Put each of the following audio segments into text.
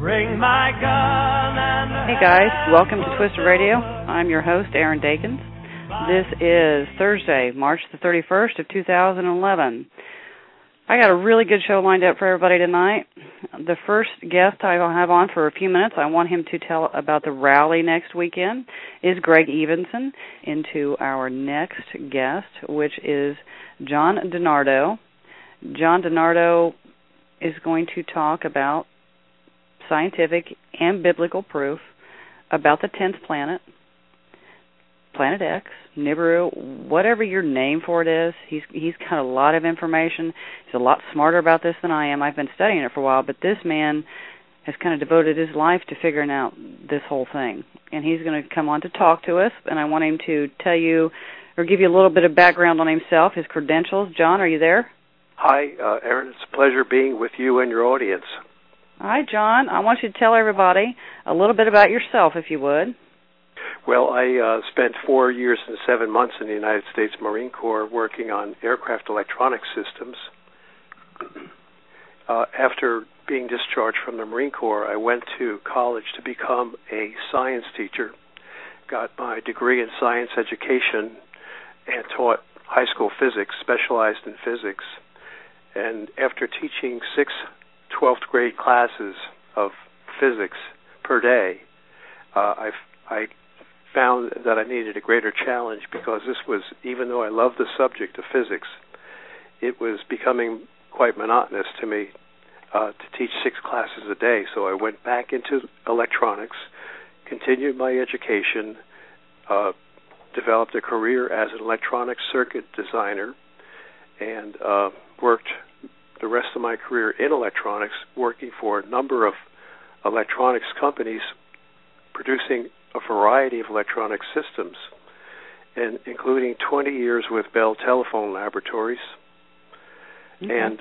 Bring my gun and Hey guys, welcome to Twisted Radio. I'm your host, Aaron Dakins. This is Thursday, March the 31st of 2011. I got a really good show lined up for everybody tonight. The first guest I will have on for a few minutes, I want him to tell about the rally next weekend, is Greg Evenson, into our next guest, which is John DiNardo. John DiNardo is going to talk about scientific and biblical proof about the 10th planet, Planet X, Nibiru, whatever your name for it is. He's got a lot of information. He's a lot smarter about this than I am. I've been studying it for a while, but this man has kind of devoted his life to figuring out this whole thing. And he's going to come on to talk to us, and I want him to tell you or give you a little bit of background on himself, his credentials. John, are you there? Hi, Aaron. It's a pleasure being with you and your audience. Hi, John. I want you to tell everybody a little bit about yourself, if you would. Well, I spent 4 years and 7 months in the United States Marine Corps working on aircraft electronic systems. After being discharged from the Marine Corps, I went to college to become a science teacher, got my degree in science education, and taught high school physics, specialized in physics. And after teaching 6 12th grade classes of physics per day, I found that I needed a greater challenge because this was, even though I loved the subject of physics, it was becoming quite monotonous to me to teach 6 classes a day. So I went back into electronics, continued my education, developed a career as an electronic circuit designer, and worked the rest of my career in electronics, working for a number of electronics companies, producing a variety of electronic systems, and including 20 years with Bell Telephone Laboratories. Mm-hmm. And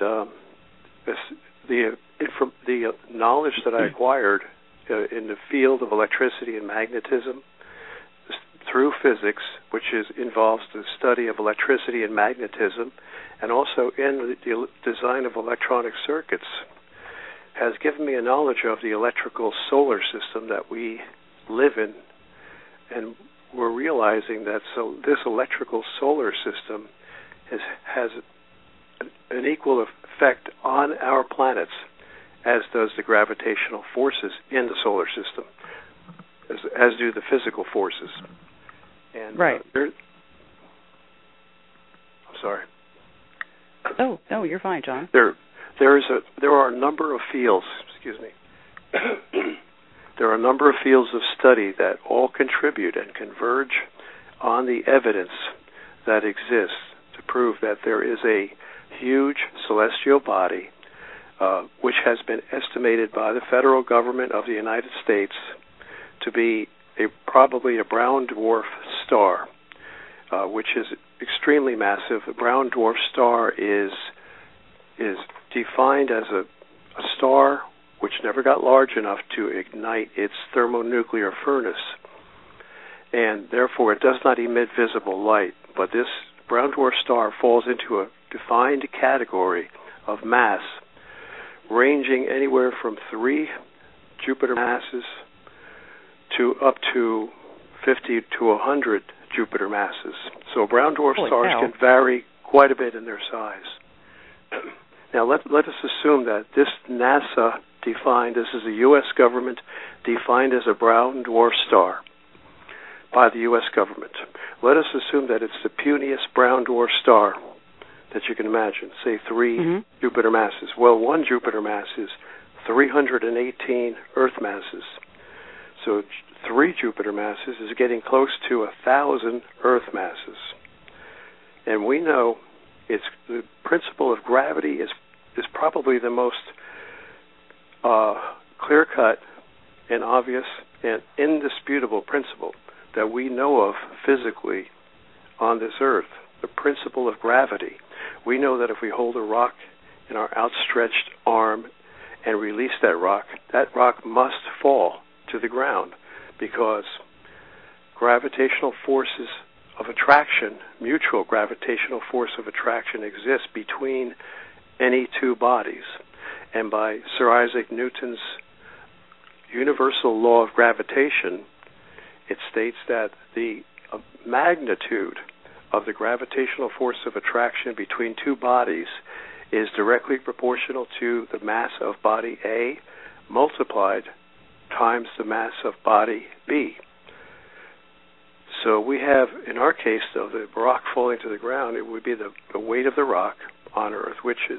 the knowledge that I acquired in the field of electricity and magnetism through physics, which involves the study of electricity and magnetism, and also in the design of electronic circuits, has given me a knowledge of the electrical solar system that we live in. And we're realizing that this electrical solar system has an equal effect on our planets as does the gravitational forces in the solar system, as do the physical forces. And right. I'm sorry. Oh, no, you're fine, John. There are a number of fields. Excuse me. There are a number of fields of study that all contribute and converge on the evidence that exists to prove that there is a huge celestial body, which has been estimated by the federal government of the United States to be probably a brown dwarf star, which is extremely massive. A brown dwarf star is defined as a star which never got large enough to ignite its thermonuclear furnace, and therefore it does not emit visible light. But this brown dwarf star falls into a defined category of mass, ranging anywhere from 3 Jupiter masses to up to 50 to 100 Jupiter masses. So brown dwarf stars can vary quite a bit in their size. Now let us assume that this NASA defined, this is the U.S. government defined as a brown dwarf star by the U.S. government. Let us assume that it's the puniest brown dwarf star that you can imagine, say 3 Jupiter masses. Well, 1 Jupiter mass is 318 Earth masses. So 3 Jupiter masses is getting close to 1,000 Earth masses. And we know the principle of gravity is probably the most clear-cut and obvious and indisputable principle that we know of physically on this earth, the principle of gravity. We know that if we hold a rock in our outstretched arm and release that rock must fall to the ground because gravitational forces of attraction, mutual gravitational force of attraction exists between any two bodies. And by Sir Isaac Newton's universal law of gravitation, it states that the magnitude of the gravitational force of attraction between two bodies is directly proportional to the mass of body A multiplied times the mass of body B. So we have, in our case, though, the rock falling to the ground, it would be the weight of the rock on Earth, which is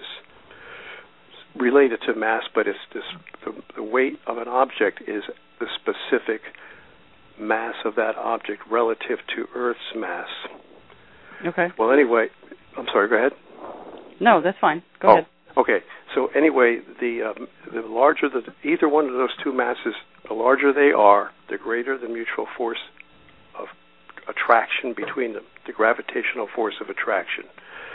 related to mass, but it's the weight of an object is the specific mass of that object relative to Earth's mass. Okay. Well, anyway, I'm sorry, go ahead. No, that's fine. Go ahead. Okay. So anyway, the larger either one of those two masses, the larger they are, the greater the mutual force of attraction between them, the gravitational force of attraction.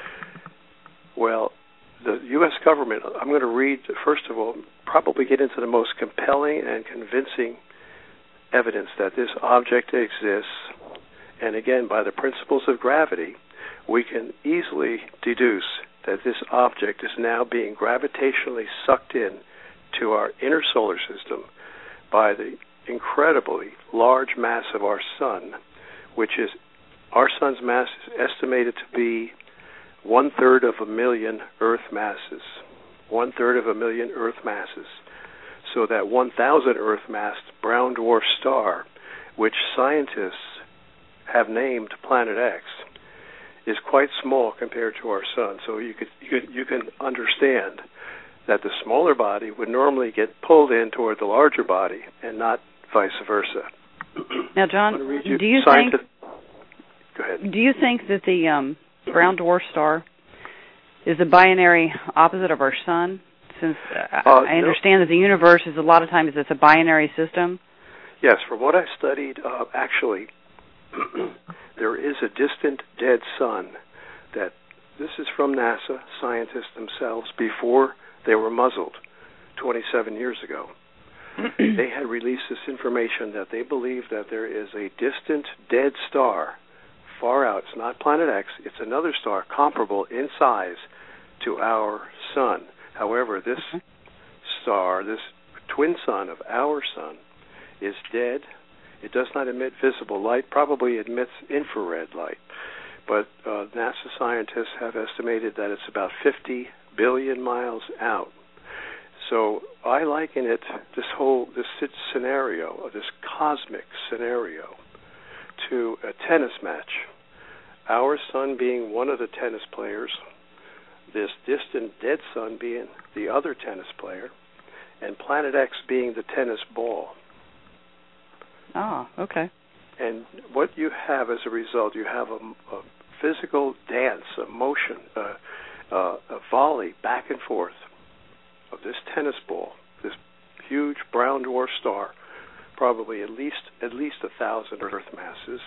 Well, the U.S. government, I'm going to read, first of all, probably get into the most compelling and convincing evidence that this object exists. And again, by the principles of gravity, we can easily deduce that this object is now being gravitationally sucked in to our inner solar system by the incredibly large mass of our sun, which is, our sun's mass is estimated to be 1/3 of a million Earth masses. 1/3 of a million Earth masses. So that 1,000 Earth-massed brown dwarf star, which scientists have named Planet X, is quite small compared to our sun. So you can understand that the smaller body would normally get pulled in toward the larger body and not vice versa. Now, John, do you Go ahead. Do you think that the brown dwarf star is the binary opposite of our sun? Since I understand that the universe is a lot of times it's a binary system. Yes, from what I've studied, actually, there is a distant dead sun. This is from NASA, scientists themselves, before they were muzzled 27 years ago. They had released this information that they believe that there is a distant dead star far out. It's not Planet X. It's another star comparable in size to our sun. However, this star, this twin sun of our sun, is dead. It does not emit visible light, probably emits infrared light. But NASA scientists have estimated that it's about 50 billion miles out. So I liken it, this scenario, this cosmic scenario, to a tennis match. Our sun being one of the tennis players, this distant dead sun being the other tennis player, and Planet X being the tennis ball. Ah, okay. And what you have as a result, you have a physical dance, a motion, a volley back and forth of this tennis ball, this huge brown dwarf star, probably at least 1,000 Earth masses,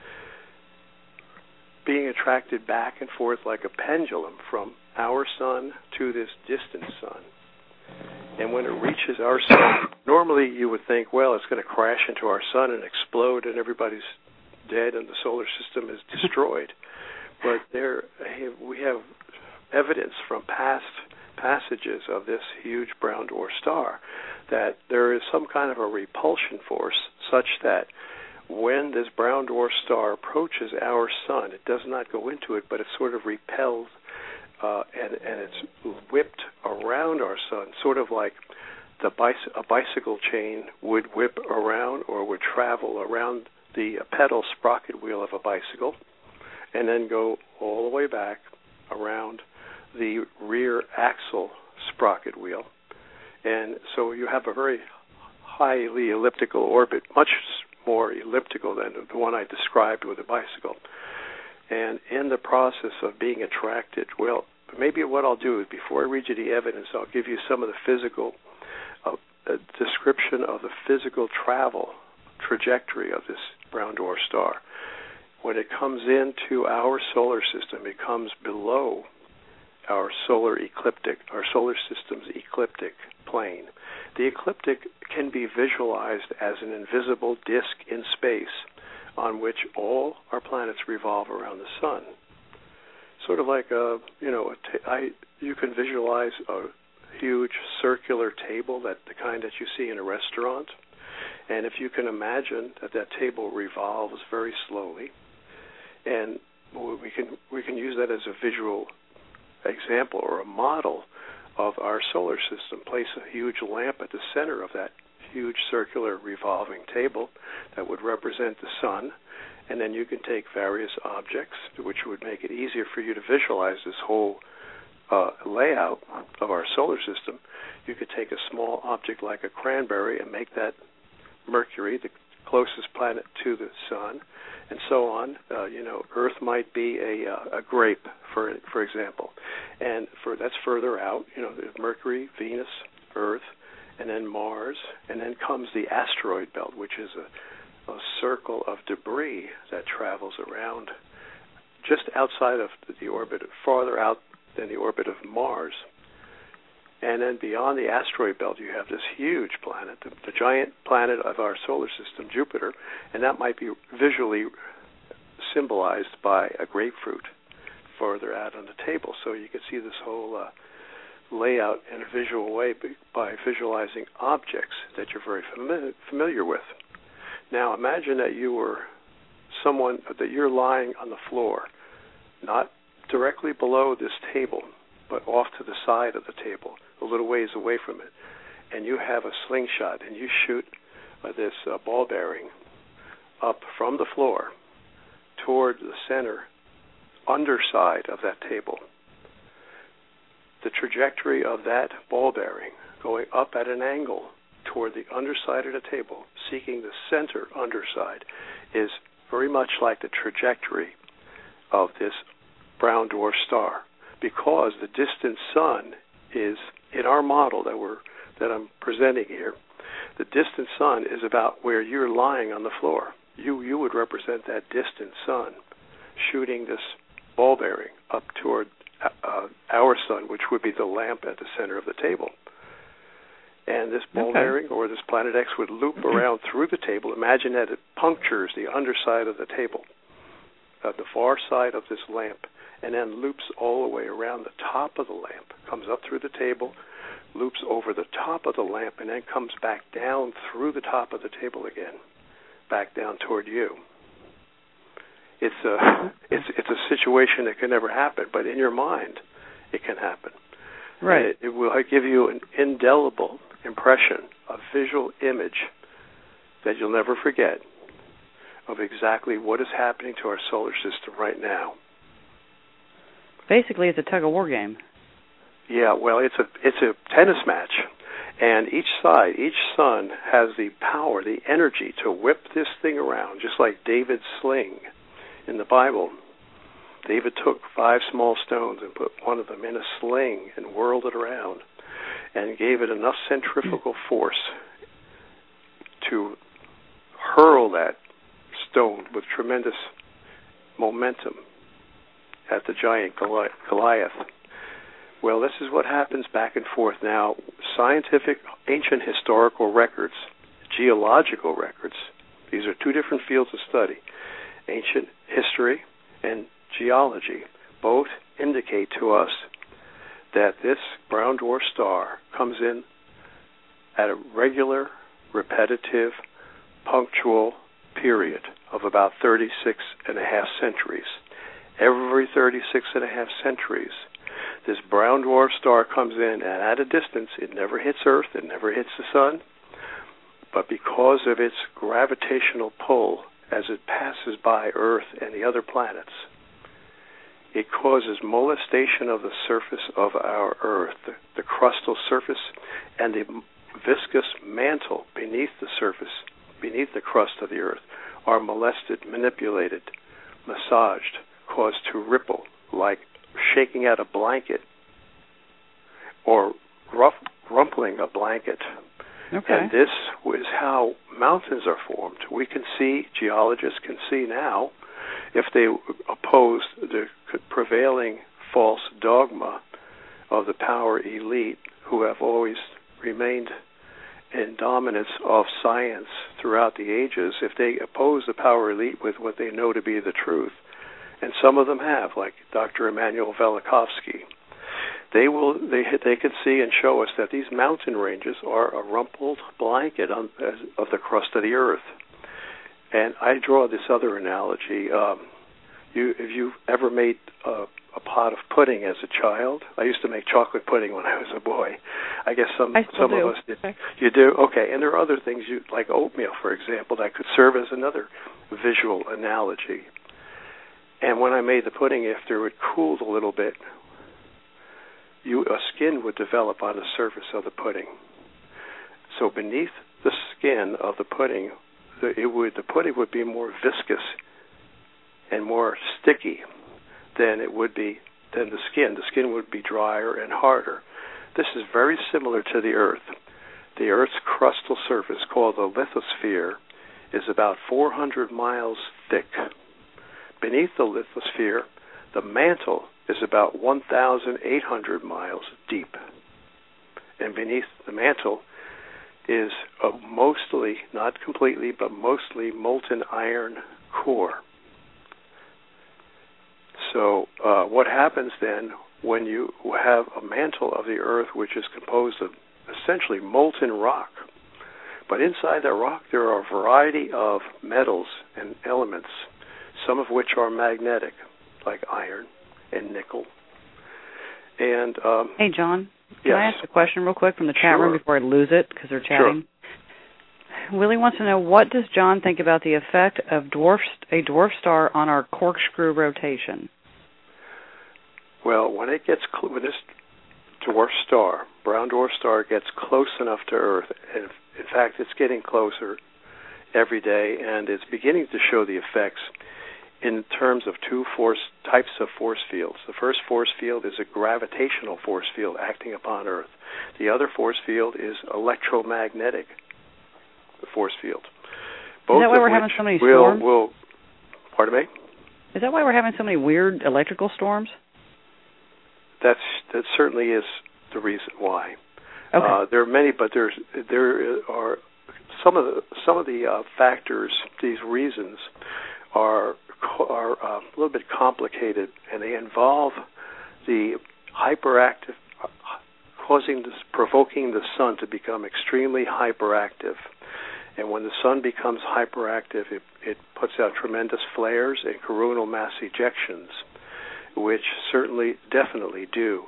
being attracted back and forth like a pendulum from our sun to this distant sun. And when it reaches our sun, normally you would think, well, it's going to crash into our sun and explode and everybody's dead and the solar system is destroyed. But we have evidence from past passages of this huge brown dwarf star that there is some kind of a repulsion force such that when this brown dwarf star approaches our sun, it does not go into it, but it sort of repels and it's whipped around our sun, sort of like a bicycle chain would whip around or would travel around the pedal sprocket wheel of a bicycle and then go all the way back around the rear axle sprocket wheel. And so you have a very highly elliptical orbit, much more elliptical than the one I described with a bicycle. And in the process of being attracted, well, maybe what I'll do is before I read you the evidence, I'll give you some of the physical description of the physical travel trajectory of this brown dwarf star. When it comes into our solar system, it comes below our solar system's ecliptic plane. The ecliptic can be visualized as an invisible disk in space on which all our planets revolve around the sun. Sort of like you can visualize a huge circular table, the kind that you see in a restaurant. And if you can imagine that table revolves very slowly, and we can use that as a visual example or a model of our solar system. Place a huge lamp at the center of that huge circular revolving table that would represent the sun, and then you can take various objects, which would make it easier for you to visualize this whole layout of our solar system. You could take a small object like a cranberry and make that Mercury, the closest planet to the sun, and so on. Earth might be a grape, for example, and that's further out. There's Mercury, Venus, Earth, and then Mars, and then comes the asteroid belt, which is a circle of debris that travels around just outside of the orbit, farther out than the orbit of Mars. And then beyond the asteroid belt, you have this huge planet, the giant planet of our solar system, Jupiter, and that might be visually symbolized by a grapefruit further out on the table. So you can see this whole layout in a visual way by visualizing objects that you're very familiar with. Now imagine that you're lying on the floor, not directly below this table, but off to the side of the table, a little ways away from it, and you have a slingshot, and you shoot this ball bearing up from the floor toward the center underside of that table. The trajectory of that ball bearing going up at an angle toward the underside of the table, seeking the center underside, is very much like the trajectory of this brown dwarf star, because the distant sun is, in our model that I'm presenting here, the distant sun is about where you're lying on the floor. You would represent that distant sun shooting this ball bearing up toward our sun, which would be the lamp at the center of the table. And this ball bearing, or this Planet X, would loop around through the table. Imagine that it punctures the underside of the table, the far side of this lamp, and then loops all the way around the top of the lamp, comes up through the table, loops over the top of the lamp, and then comes back down through the top of the table again, back down toward you. It's a situation that can never happen, but in your mind, it can happen. Right. It will give you an indelible impression, a visual image that you'll never forget of exactly what is happening to our solar system right now. Basically, it's a tug-of-war game. Yeah, well, it's a tennis match, and each sun has the power, the energy to whip this thing around, just like David's sling in the Bible. David took 5 small stones and put one of them in a sling and whirled it around and gave it enough centrifugal force to hurl that stone with tremendous momentum at the giant Goliath. Well, this is what happens back and forth now. Scientific, ancient historical records, geological records, these are 2 different fields of study. Ancient history and geology both indicate to us that this brown dwarf star comes in at a regular, repetitive, punctual period of about 36 and a half centuries. Every 36 and a half centuries, this brown dwarf star comes in, and at a distance, it never hits Earth, it never hits the sun, but because of its gravitational pull as it passes by Earth and the other planets, it causes molestation of the surface of our Earth. The crustal surface and the viscous mantle beneath the surface, beneath the crust of the Earth, are molested, manipulated, massaged, caused to ripple like shaking out a blanket or rumpling a blanket. Okay. And this is how mountains are formed. We can see, geologists can see now, if they oppose the prevailing false dogma of the power elite who have always remained in dominance of science throughout the ages, if they oppose the power elite with what they know to be the truth, and some of them have, like Dr. Immanuel Velikovsky, they could see and show us that these mountain ranges are a rumpled blanket of the crust of the Earth. And I draw this other analogy. If you've ever made a pot of pudding as a child, I used to make chocolate pudding when I was a boy. I guess some of us did. Okay. You do? Okay. And there are other things, like oatmeal, for example, that could serve as another visual analogy. And when I made the pudding, after it cooled a little bit, a skin would develop on the surface of the pudding. So beneath the skin of the pudding, the pudding would be more viscous and more sticky than the skin. The skin would be drier and harder. This is very similar to the Earth. The Earth's crustal surface, called the lithosphere, is about 400 miles thick. Beneath the lithosphere, the mantle is about 1,800 miles deep. And beneath the mantle is a mostly, not completely, but mostly molten iron core. So what happens then when you have a mantle of the Earth which is composed of essentially molten rock, but inside that rock there are a variety of metals and elements, some of which are magnetic, like iron and nickel. And hey, John, can yes. I ask a question real quick from the chat room before I lose it because they're chatting? Sure. Willie wants to know, what does John think about the effect of a dwarf star on our corkscrew rotation? Well, when this dwarf star, brown dwarf star, gets close enough to Earth, and in fact it's getting closer every day, and it's beginning to show the effects in terms of two types of force fields. The first force field is a gravitational force field acting upon Earth. The other force field is electromagnetic force field. Both is that why we're having so many storms? Pardon me? Is that why we're having so many weird electrical storms? That certainly is the reason why. Okay. There are many, but there are some of the factors. These reasons are a little bit complicated, and they involve the hyperactive, provoking the sun to become extremely hyperactive. And when the sun becomes hyperactive, it puts out tremendous flares and coronal mass ejections, which definitely do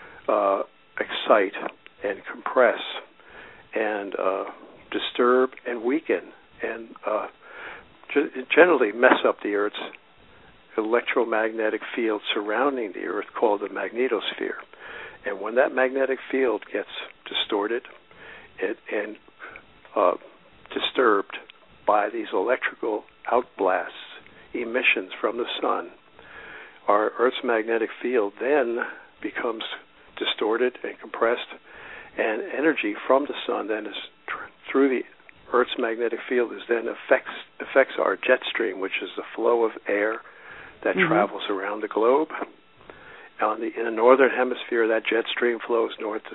excite and compress and disturb and weaken and generally mess up the Earth's electromagnetic field surrounding the Earth, called the magnetosphere. And when that magnetic field gets distorted and disturbed by these electrical outblasts, emissions from the sun, our Earth's magnetic field then becomes distorted and compressed, and energy from the sun then is through the Earth's magnetic field affects our jet stream, which is the flow of air that travels around the globe. In the northern hemisphere, that jet stream flows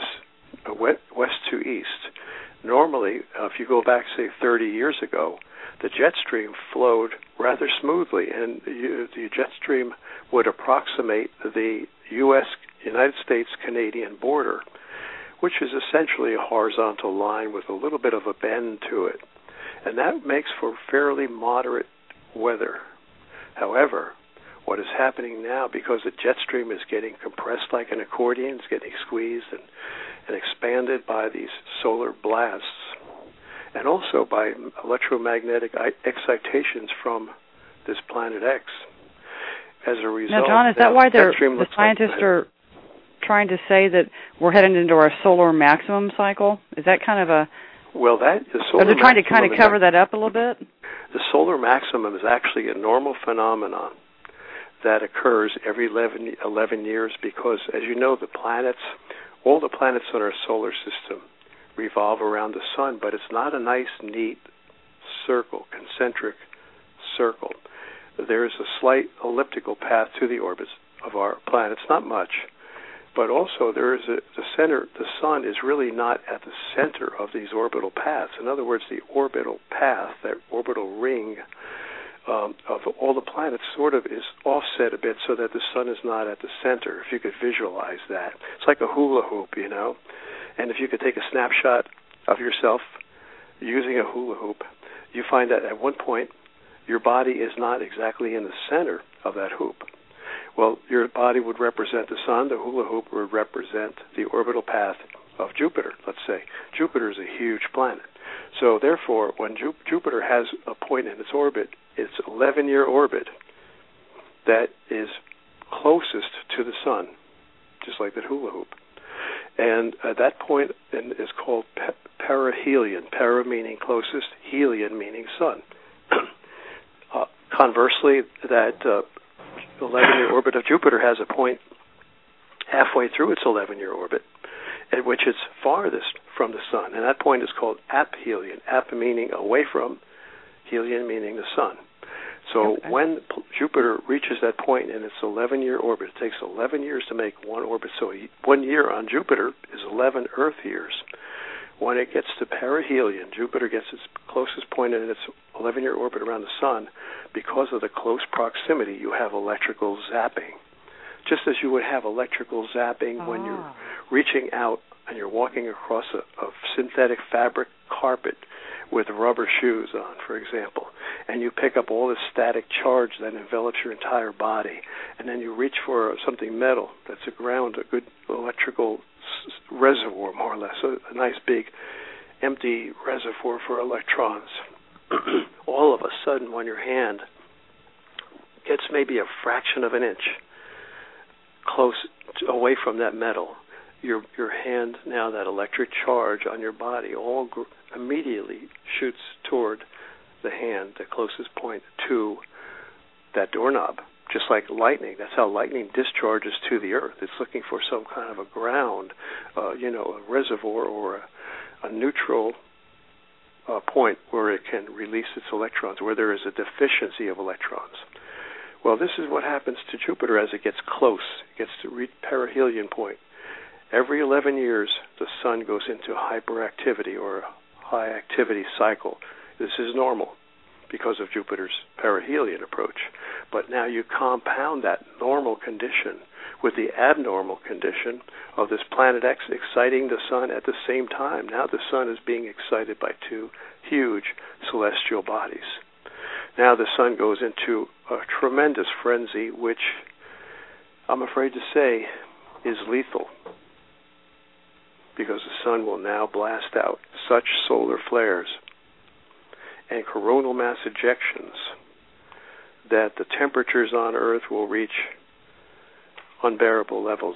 west to east. Normally, if you go back, say, 30 years ago, the jet stream flowed rather smoothly, and the jet stream would approximate the United States-Canadian border, which is essentially a horizontal line with a little bit of a bend to it. And that makes for fairly moderate weather. However, what is happening now, because the jet stream is getting compressed like an accordion, it's getting squeezed and expanded by these solar blasts, and also by electromagnetic excitations from this planet X. As a result, now, John, is that why the scientists are trying to say that we're heading into our solar maximum cycle? Is that kind of a... Well, are they trying to kind of cover that up a little bit? The solar maximum is actually a normal phenomenon that occurs every 11 years because, as you know, all the planets in our solar system revolve around the sun, but it's not a nice, neat circle, concentric circle. There is a slight elliptical path to the orbits of our planets, not much, but also there is the center. The sun is really not at the center of these orbital paths. In other words, the orbital path, that orbital ring, of all the planets sort of is offset a bit so that the sun is not at the center, if you could visualize that. It's like a hula hoop, you know. And if you could take a snapshot of yourself using a hula hoop, you find that at one point your body is not exactly in the center of that hoop. Well, your body would represent the sun, the hula hoop would represent the orbital path of Jupiter, let's say. Jupiter is a huge planet. So therefore, when Jupiter has a point in its orbit, it's 11-year orbit that is closest to the sun, just like that hula hoop. And that point is called perihelion, para meaning closest, helion meaning sun. Conversely, that 11-year orbit of Jupiter has a point halfway through its 11-year orbit at which it's farthest from the sun, and that point is called aphelion, ap meaning away from, helion meaning the sun. So when Jupiter reaches that point in its 11-year orbit, it takes 11 years to make one orbit, so 1 year on Jupiter is 11 Earth years. When it gets to perihelion, Jupiter gets its closest point in its 11-year orbit around the sun. Because of the close proximity, you have electrical zapping. Just as you would have electrical zapping when you're reaching out and you're walking across a synthetic fabric carpet with rubber shoes on, for example, and you pick up all this static charge that envelops your entire body, and then you reach for something metal that's a good electrical reservoir, more or less, a nice big empty reservoir for electrons. All of a sudden, when your hand gets maybe a fraction of an inch close away from that metal, your hand, now that electric charge on your body, immediately shoots toward the hand, the closest point to that doorknob, just like lightning. That's how lightning discharges to the earth. It's looking for some kind of a ground, a reservoir or a neutral point where it can release its electrons, where there is a deficiency of electrons. Well, this is what happens to Jupiter as it gets close. It gets to reach perihelion point. Every 11 years, the sun goes into hyperactivity or a high activity cycle. This is normal because of Jupiter's perihelion approach. But now you compound that normal condition with the abnormal condition of this planet X exciting the sun at the same time. Now the sun is being excited by two huge celestial bodies. Now the sun goes into a tremendous frenzy, which I'm afraid to say is lethal, because the sun will now blast out such solar flares and coronal mass ejections that the temperatures on Earth will reach unbearable levels.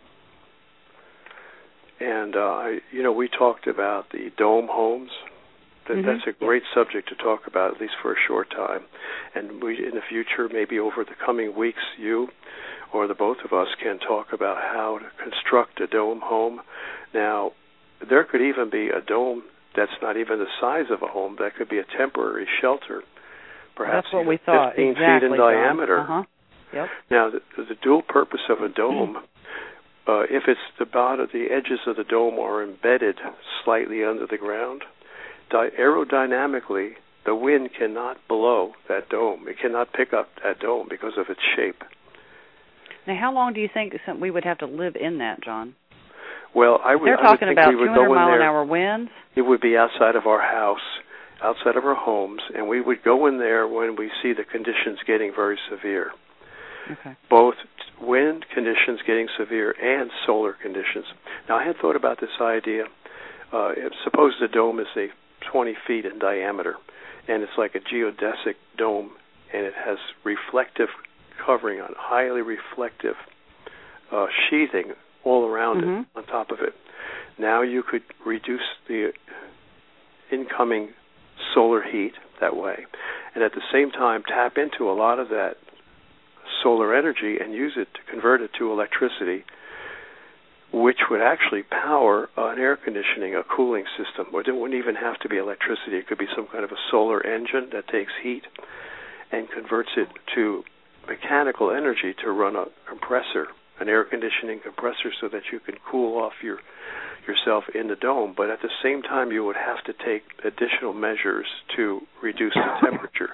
And, we talked about the dome homes. That's a great subject to talk about, at least for a short time. And we, in the future, maybe over the coming weeks, you or the both of us can talk about how to construct a dome home. Now, there could even be a dome that's not even the size of a home. That could be a temporary shelter, perhaps that's what we thought. 15 exactly, feet in diameter. Yep. Now, the dual purpose of a dome, if it's the edges of the dome are embedded slightly under the ground, aerodynamically, the wind cannot blow that dome. It cannot pick up that dome because of its shape. Now, how long do you think we would have to live in that, John? Well, They're talking about 200-mile-an-hour winds? It would be outside of our house, outside of our homes, and we would go in there when we see the conditions getting very severe. Okay. Both wind conditions getting severe and solar conditions. Now, I had thought about this idea. Suppose the dome is, say, 20 feet in diameter, and it's like a geodesic dome, and it has reflective covering on, highly reflective sheathing all around it, on top of it. Now you could reduce the incoming solar heat that way, and at the same time tap into a lot of that solar energy and use it to convert it to electricity, which would actually power an air conditioning, a cooling system. Or it wouldn't even have to be electricity. It could be some kind of a solar engine that takes heat and converts it to mechanical energy to run a compressor, an air conditioning compressor, so that you can cool off yourself in the dome. But at the same time, you would have to take additional measures to reduce the temperature.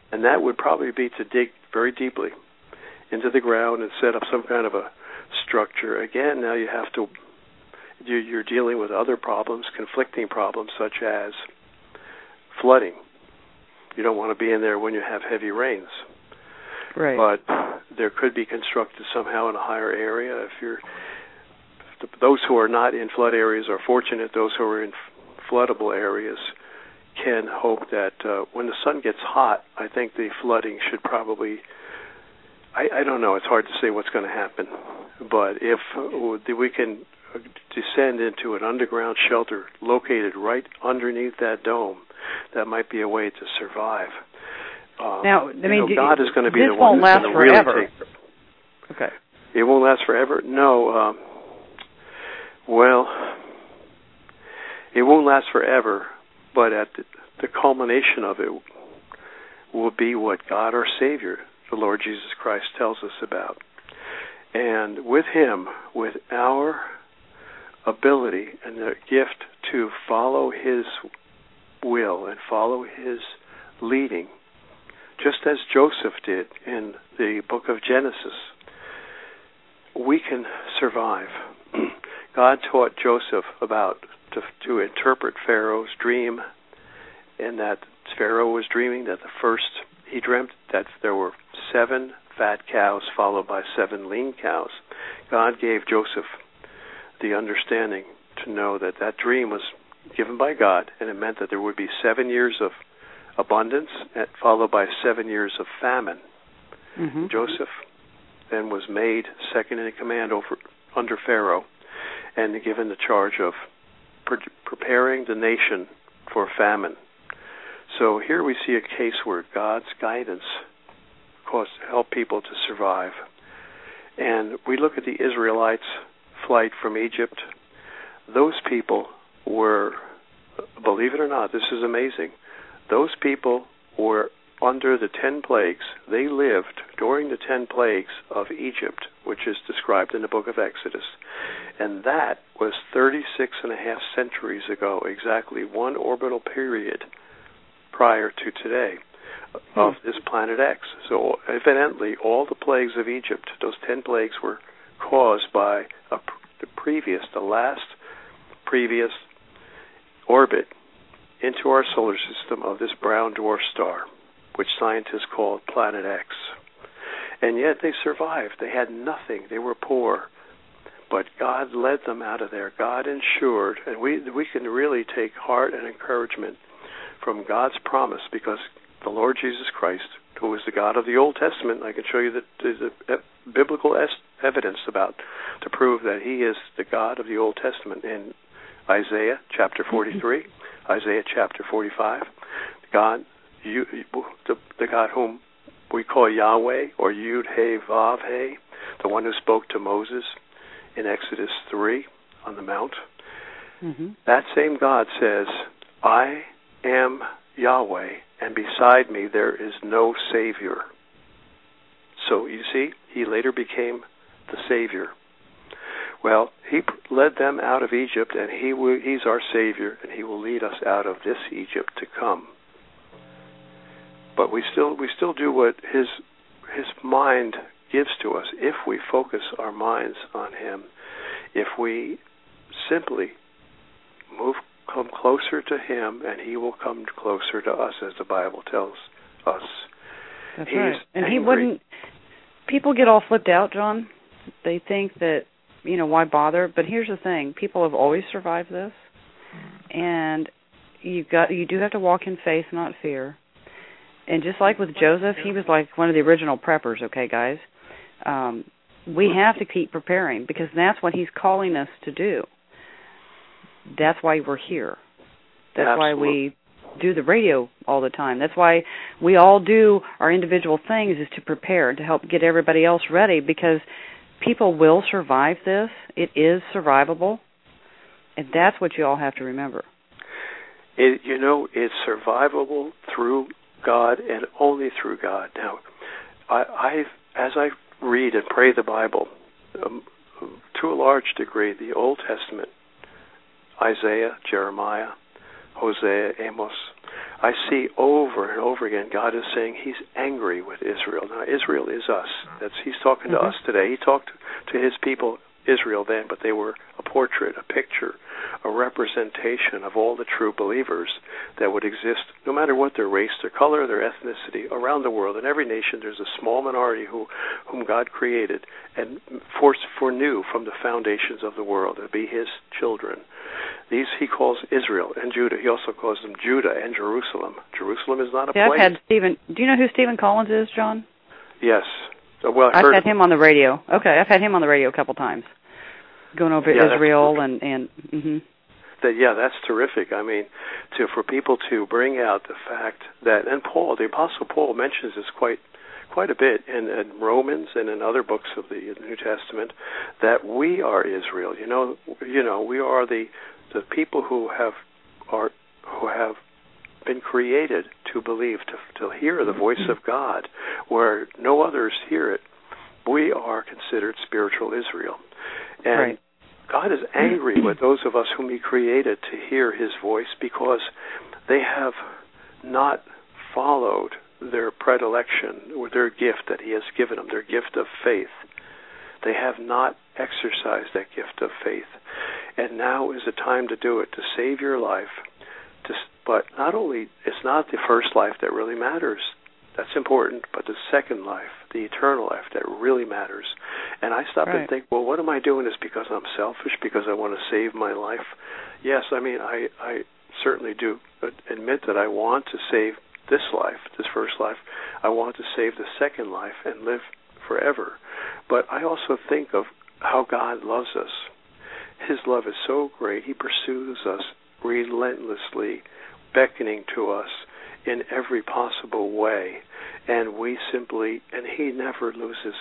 And that would probably be to dig very deeply into the ground and set up some kind of a structure. Again, now you're dealing with other problems, conflicting problems, such as flooding. You don't want to be in there when you have heavy rains. Right. But there could be constructed somehow in a higher area. Those who are not in flood areas are fortunate. Those who are in floodable areas can hope that when the sun gets hot, I think the flooding should probably, I don't know, it's hard to say what's going to happen. But if we can descend into an underground shelter located right underneath that dome, that might be a way to survive. Now, I mean, God is going to be the one who's going to really take. Okay. It won't last forever? No. Well, it won't last forever, but at the culmination of it will be what God, our Savior, the Lord Jesus Christ, tells us about. And with Him, with our ability and the gift to follow His will and follow His leading, just as Joseph did in the book of Genesis, we can survive. God taught Joseph about to interpret Pharaoh's dream, and that Pharaoh was dreaming that he dreamt that there were 7 fat cows followed by 7 lean cows. God gave Joseph the understanding to know that dream was given by God, and it meant that there would be 7 years of abundance followed by 7 years of famine. Mm-hmm. Joseph then was made second in command under Pharaoh and given the charge of preparing the nation for famine. So here we see a case where God's guidance helped people to survive. And we look at the Israelites' flight from Egypt. Those people were, believe it or not, this is amazing, those people were under the 10 plagues. They lived during the 10 plagues of Egypt, which is described in the book of Exodus. And that was 36 and a half centuries ago, exactly one orbital period prior to today of this planet X. So evidently, all the plagues of Egypt, those 10 plagues, were caused by the last previous orbit into our solar system of this brown dwarf star, which scientists call Planet X. And yet they survived. They had nothing. They were poor. But God led them out of there. God ensured, and we can really take heart and encouragement from God's promise, because the Lord Jesus Christ, who is the God of the Old Testament, I can show you that there's a biblical evidence to prove that He is the God of the Old Testament in Isaiah chapter 43, Isaiah chapter 45. God, the God whom we call Yahweh, or Yud-He-Vav-He, the one who spoke to Moses in Exodus 3 on the Mount. Mm-hmm. That same God says, I am Yahweh, and beside me there is no Savior. So you see, He later became the Savior. Well, He led them out of Egypt, and He's our Savior, and He will lead us out of this Egypt to come. But we still do what His mind gives to us if we focus our minds on Him. If we simply come closer to Him, and He will come closer to us, as the Bible tells us. That's right. And angry. He wouldn't. People get all flipped out, John. They think that, why bother? But here's the thing: people have always survived this, and you do have to walk in faith, not fear. And just like with Joseph, he was like one of the original preppers. Okay, guys, we have to keep preparing, because that's what He's calling us to do. That's why we're here. That's Absolutely. Why we do the radio all the time. That's why we all do our individual things, is to prepare, to help get everybody else ready, because people will survive this. It is survivable, and that's what you all have to remember. It's survivable through God and only through God. Now, as I read and pray the Bible, to a large degree, the Old Testament, Isaiah, Jeremiah, Hosea, Amos, I see over and over again God is saying He's angry with Israel. Now, Israel is us. He's talking to us today. He talked to His people, Israel, then, but they were a portrait, a picture, a representation of all the true believers that would exist, no matter what their race, their color, their ethnicity, around the world. In every nation, there's a small minority whom God created and foreknew from the foundations of the world to be His children. These He calls Israel and Judah. He also calls them Judah and Jerusalem. Jerusalem is not a place. I've had Stephen. Do you know who Stephen Collins is, John? Yes. Well, I've had him on the radio. Okay, I've had him on the radio a couple times, going over Israel and that's terrific. I mean, for people to bring out the fact that, and Paul, the Apostle Paul, mentions this quite a bit in Romans and in other books of the New Testament, that we are Israel. You know, we are the people who have been created to believe, to hear the voice of God, where no others hear it. We are considered spiritual Israel. And God is angry with those of us whom He created to hear His voice because they have not followed their predilection or their gift that He has given them, their gift of faith. They have not exercised that gift of faith. And now is the time to do it, to save your life. But not only, it's not the first life that really matters. That's important, but the second life, the eternal life, that really matters. And I stop and think, well, what am I doing this because I'm selfish, because I want to save my life? Yes, I mean, I certainly do admit that I want to save this life, this first life. I want to save the second life and live forever. But I also think of how God loves us. His love is so great. He pursues us relentlessly, beckoning to us in every possible way, and He never loses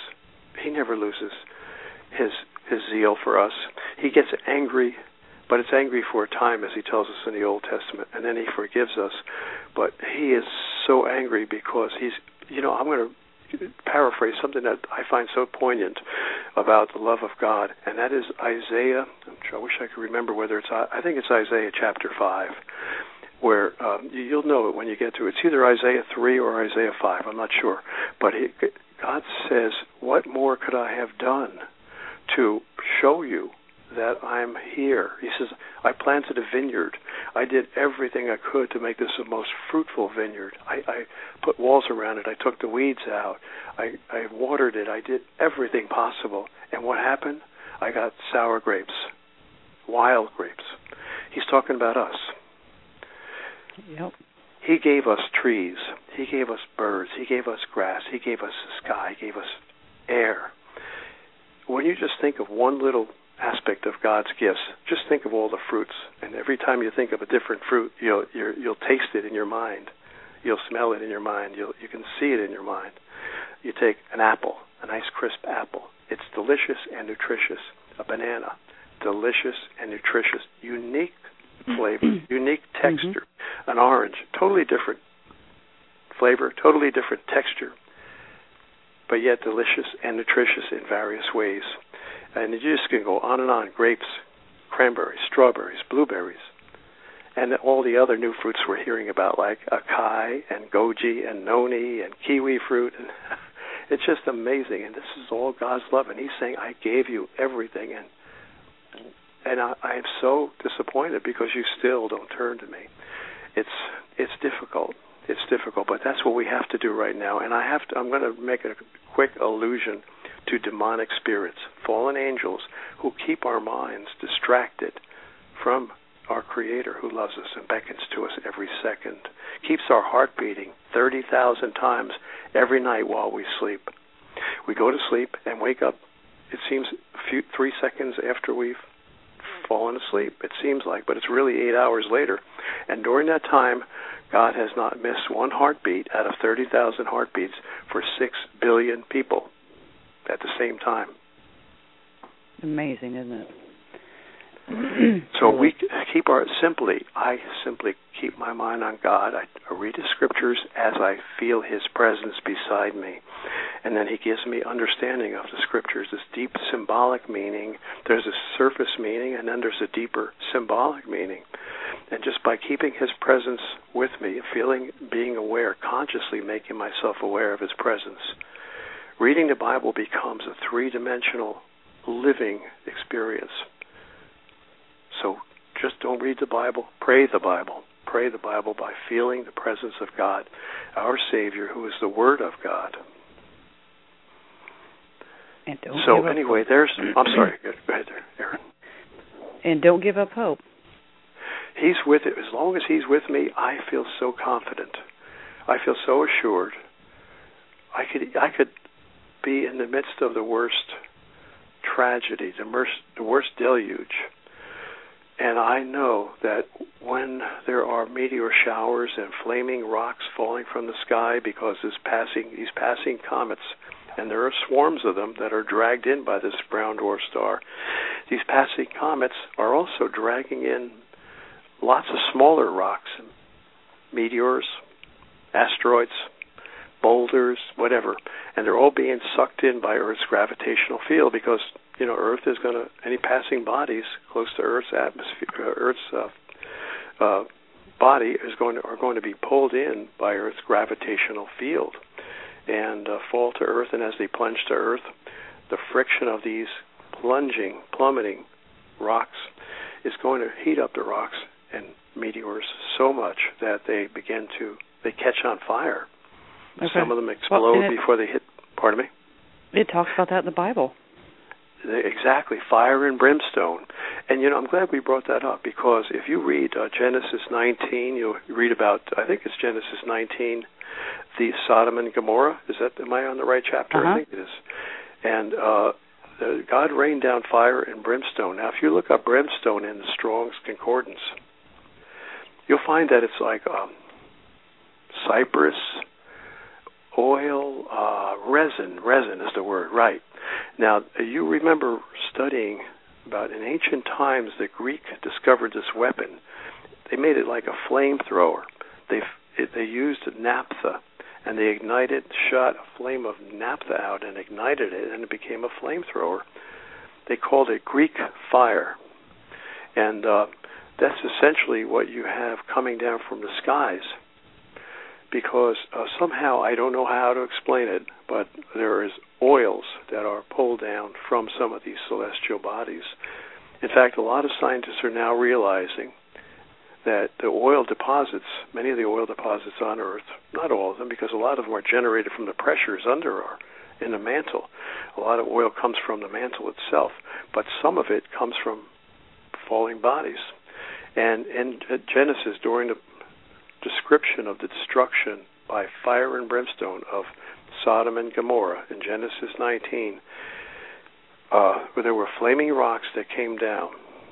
his zeal for us. He gets angry, but it's angry for a time, as He tells us in the Old Testament, and then He forgives us. But He is so angry because I'm going to paraphrase something that I find so poignant about the love of God, and that is Isaiah. I wish I could remember I think it's Isaiah chapter 5, where you'll know it when you get to it. It's either Isaiah 3 or Isaiah 5, I'm not sure. But God says, what more could I have done to show you that I'm here? He says, I planted a vineyard. I did everything I could to make this a most fruitful vineyard. I put walls around it. I took the weeds out. I watered it. I did everything possible. And what happened? I got sour grapes, wild grapes. He's talking about us. Yep. He gave us trees. He gave us birds. He gave us grass. He gave us the sky. He gave us air. When you just think of one little aspect of God's gifts, just think of all the fruits. And every time you think of a different fruit, you'll taste it in your mind. You'll smell it in your mind. You can see it in your mind. You take an apple, a nice crisp apple. It's delicious and nutritious. A banana, delicious and nutritious. Unique flavor, unique texture. An orange, totally different flavor, totally different texture, but yet delicious and nutritious in various ways. And you just can go on and on. Grapes, cranberries, strawberries, blueberries, and all the other new fruits we're hearing about, like acai and goji and noni and kiwi fruit. And it's just amazing. And this is all God's love. And He's saying, I gave you everything. And I am so disappointed because you still don't turn to me. It's difficult. It's difficult, but that's what we have to do right now. And I'm going to make a quick allusion to demonic spirits, fallen angels, who keep our minds distracted from our Creator who loves us and beckons to us every second, keeps our heart beating 30,000 times every night while we sleep. We go to sleep and wake up, it seems 3 seconds after we've fallen asleep, it seems like, but it's really 8 hours later. And during that time, God has not missed one heartbeat out of 30,000 heartbeats for 6 billion people at the same time. Amazing, isn't it? So I simply keep my mind on God. I read the Scriptures as I feel His presence beside me. And then He gives me understanding of the Scriptures, this deep symbolic meaning. There's a surface meaning, and then there's a deeper symbolic meaning. And just by keeping his presence with me, being aware, consciously making myself aware of his presence, reading the Bible becomes a three-dimensional living experience. So just don't read the Bible, pray the Bible. Pray the Bible by feeling the presence of God, our Savior, who is the Word of God. So anyway, I'm sorry. Go ahead there, Aaron. And don't give up hope. He's with it. As long as he's with me, I feel so confident. I feel so assured. I could be in the midst of the worst tragedy, the worst deluge, and I know that when there are meteor showers and flaming rocks falling from the sky because these passing comets, and there are swarms of them that are dragged in by this brown dwarf star, these passing comets are also dragging in lots of smaller rocks, meteors, asteroids, boulders, whatever, and they're all being sucked in by Earth's gravitational field because, Earth is going to, any passing bodies close to Earth's atmosphere, Earth's body are going to be pulled in by Earth's gravitational field and fall to Earth, and as they plunge to Earth, the friction of these plummeting rocks is going to heat up the rocks and meteors so much that they catch on fire. Okay. Some of them explode before they hit. Pardon me? It talks about that in the Bible. Exactly, fire and brimstone. And, I'm glad we brought that up because if you read Genesis 19, you'll read about, I think it's Genesis 19, the Sodom and Gomorrah. Am I on the right chapter? Uh-huh. I think it is. And God rained down fire and brimstone. Now, if you look up brimstone in the Strong's Concordance, you'll find that it's like cypress, oil, resin. Resin is the word, right. Now, you remember studying about in ancient times the Greek discovered this weapon. They made it like a flamethrower. They used naphtha, and they shot a flame of naphtha out and ignited it, and it became a flamethrower. They called it Greek fire. And that's essentially what you have coming down from the skies. Because somehow, I don't know how to explain it, but there is oils that are pulled down from some of these celestial bodies. In fact, a lot of scientists are now realizing that the oil deposits, many of the oil deposits on Earth, not all of them, because a lot of them are generated from the pressures in the mantle. A lot of oil comes from the mantle itself, but some of it comes from falling bodies. And in Genesis, during the description of the destruction by fire and brimstone of Sodom and Gomorrah in Genesis 19, where there were flaming rocks that came down,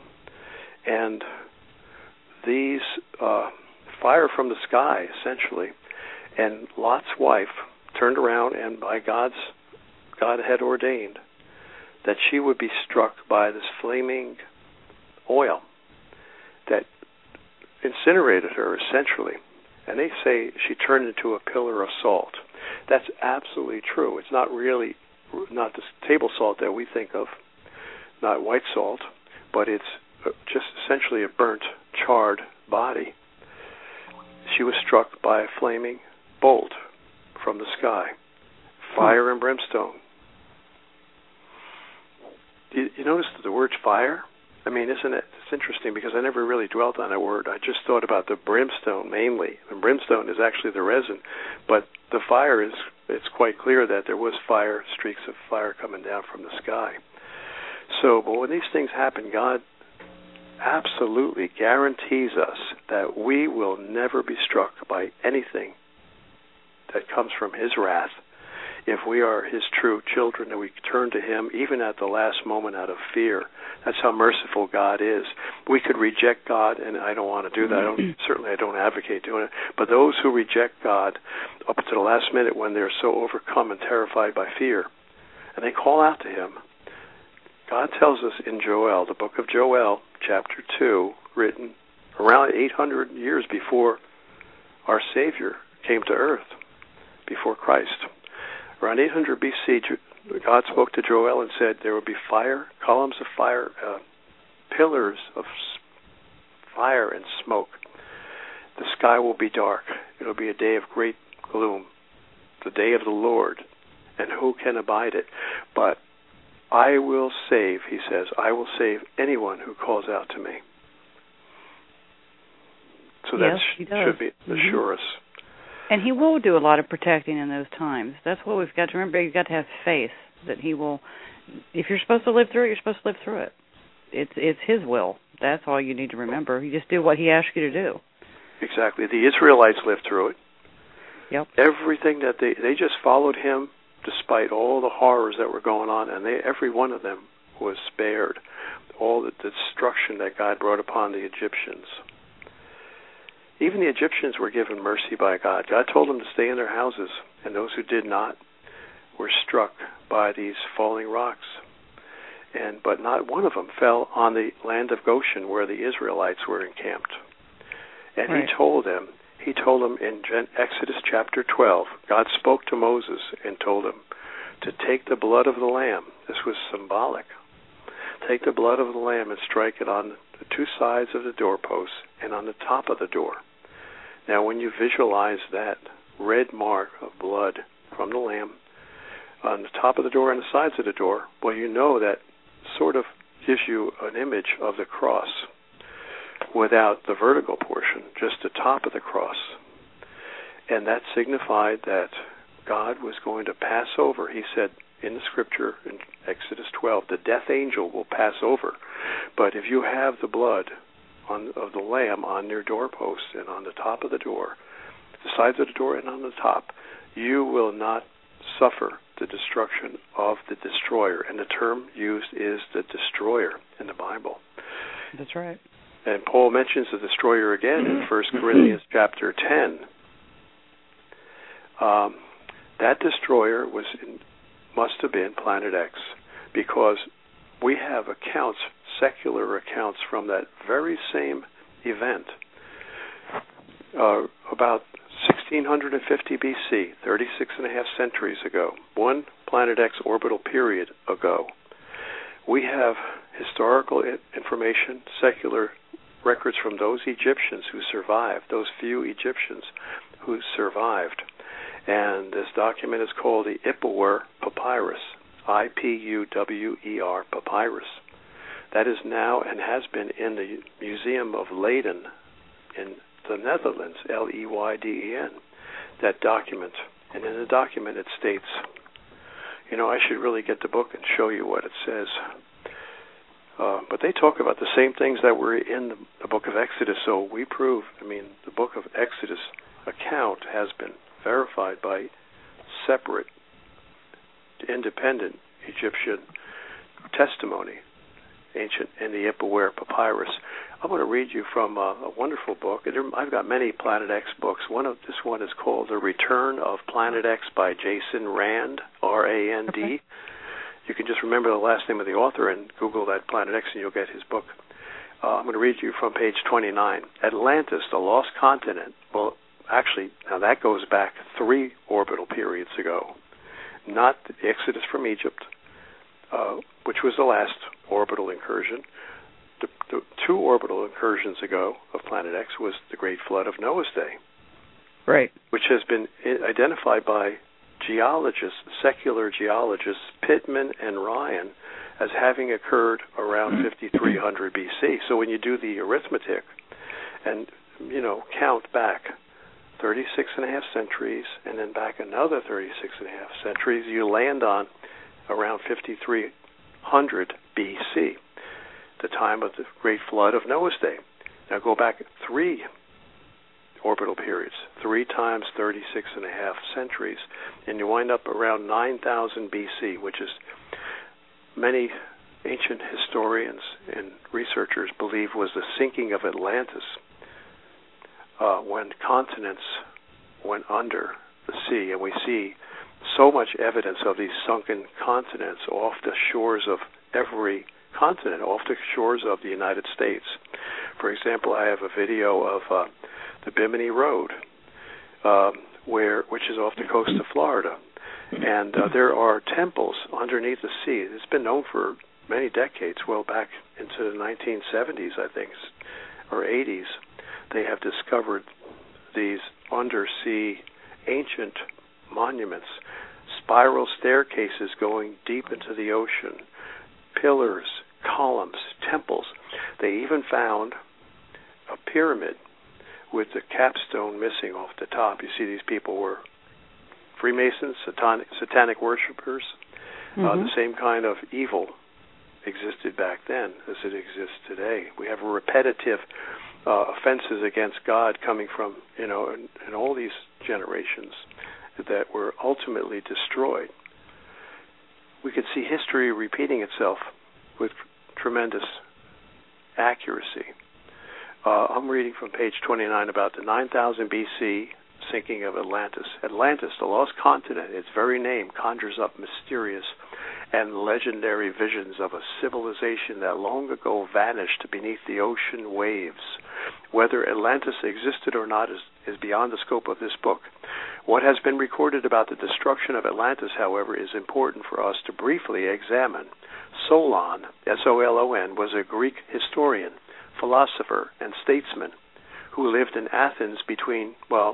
and these fire from the sky, essentially, and Lot's wife turned around, and God had ordained that she would be struck by this flaming oil that incinerated her, essentially. And they say she turned into a pillar of salt. That's absolutely true. It's not the table salt that we think of, not white salt, but it's just essentially a burnt, charred body. She was struck by a flaming bolt from the sky, fire and brimstone. You notice the word fire? I mean, isn't it? It's interesting because I never really dwelt on that word. I just thought about the brimstone mainly. And brimstone is actually the resin, but the fire it's quite clear that there was streaks of fire coming down from the sky. So, but when these things happen, God absolutely guarantees us that we will never be struck by anything that comes from His wrath if we are His true children, and we turn to Him even at the last moment out of fear. That's how merciful God is. We could reject God, and I don't want to do that. I don't advocate doing it. But those who reject God up to the last minute when they're so overcome and terrified by fear, and they call out to Him, God tells us in Joel, the book of Joel, chapter 2, written around 800 years before our Savior came to earth, before Christ. Around 800 BC, God spoke to Joel and said there would be fire, columns of fire, pillars of fire and smoke. The sky will be dark. It'll be a day of great gloom, the day of the Lord, and who can abide it? But I will save, he says, I will save anyone who calls out to me. So that should be assure us. And he will do a lot of protecting in those times. That's what we've got to remember. You've got to have faith that he will. If you're supposed to live through it, you're supposed to live through it. It's his will. That's all you need to remember. You just do what he asks you to do. Exactly. The Israelites lived through it. Yep. Everything that they just followed him despite all the horrors that were going on, and every one of them was spared. All the destruction that God brought upon the Egyptians. Even the Egyptians were given mercy by God. God told them to stay in their houses, and those who did not were struck by these falling rocks. But not one of them fell on the land of Goshen where the Israelites were encamped. And right. he told them in Exodus chapter 12, God spoke to Moses and told him to take the blood of the lamb. This was symbolic. Take the blood of the lamb and strike it on the two sides of the doorposts and on the top of the door. Now, when you visualize that red mark of blood from the lamb on the top of the door and the sides of the door, well, you know that sort of gives you an image of the cross without the vertical portion, just the top of the cross. And that signified that God was going to pass over. He said in the scripture in Exodus 12, the death angel will pass over. But if you have the blood of the lamb on your doorpost and on the top of the door, the sides of the door and on the top, you will not suffer the destruction of the destroyer. And the term used is the destroyer in the Bible. That's right. And Paul mentions the destroyer again in 1 Corinthians chapter 10. That destroyer must have been Planet X, because we have accounts, secular accounts from that very same event about 1650 BC, 36 and a half centuries ago, one Planet X orbital period ago. We have historical information, secular records from those Egyptians who survived, those few Egyptians who survived. And this document is called the Ipuwer Papyrus, I-P-U-W-E-R Papyrus. That is now and has been in the Museum of Leiden in the Netherlands, L-E-Y-D-E-N, that document. And in the document it states, I should really get the book and show you what it says. But they talk about the same things that were in the book of Exodus, so we prove, the book of Exodus account has been verified by separate, independent Egyptian testimony, ancient in the Ipuwer Papyrus. I'm going to read you from a wonderful book. I've got many Planet X books. This one is called The Return of Planet X by Jason Rand, R-A-N-D. Okay. You can just remember the last name of the author and Google that Planet X and you'll get his book. I'm going to read you from page 29. Atlantis, the lost continent. Well, actually, now that goes back 3 orbital periods ago. Not the Exodus from Egypt, which was the last orbital incursion. The 2 orbital incursions ago of Planet X was the Great Flood of Noah's Day. Right. Which has been identified by geologists, secular geologists, Pittman and Ryan, as having occurred around 5300 BC. So when you do the arithmetic and, count back 36 and a half centuries and then back another 36 and a half centuries, you land on around 5300 BC, the time of the Great Flood of Noah's Day. Now go back 3 orbital periods, 3 times 36 and a half centuries, and you wind up around 9000 BC, which is many ancient historians and researchers believe was the sinking of Atlantis, when continents went under the sea. And we see so much evidence of these sunken continents off the shores of every continent, off the shores of the United States. For example, I have a video of the Bimini Road, which is off the coast of Florida. And there are temples underneath the sea. It's been known for many decades, well back into the 1970s, I think, or 80s, they have discovered these undersea ancient monuments, spiral staircases going deep into the ocean, pillars, columns, temples. They even found a pyramid with the capstone missing off the top. You see, these people were Freemasons, satanic worshipers. The same kind of evil existed back then as it exists today. We have repetitive offenses against God coming from, in all these generations that were ultimately destroyed. We could see history repeating itself with tremendous accuracy. I'm reading from page 29 about the 9000 BC sinking of Atlantis. Atlantis, the lost continent, its very name conjures up mysterious and legendary visions of a civilization that long ago vanished beneath the ocean waves. Whether Atlantis existed or not is beyond the scope of this book. What has been recorded about the destruction of Atlantis, however, is important for us to briefly examine. Solon, S-O-L-O-N, was a Greek historian, philosopher, and statesman who lived in Athens between,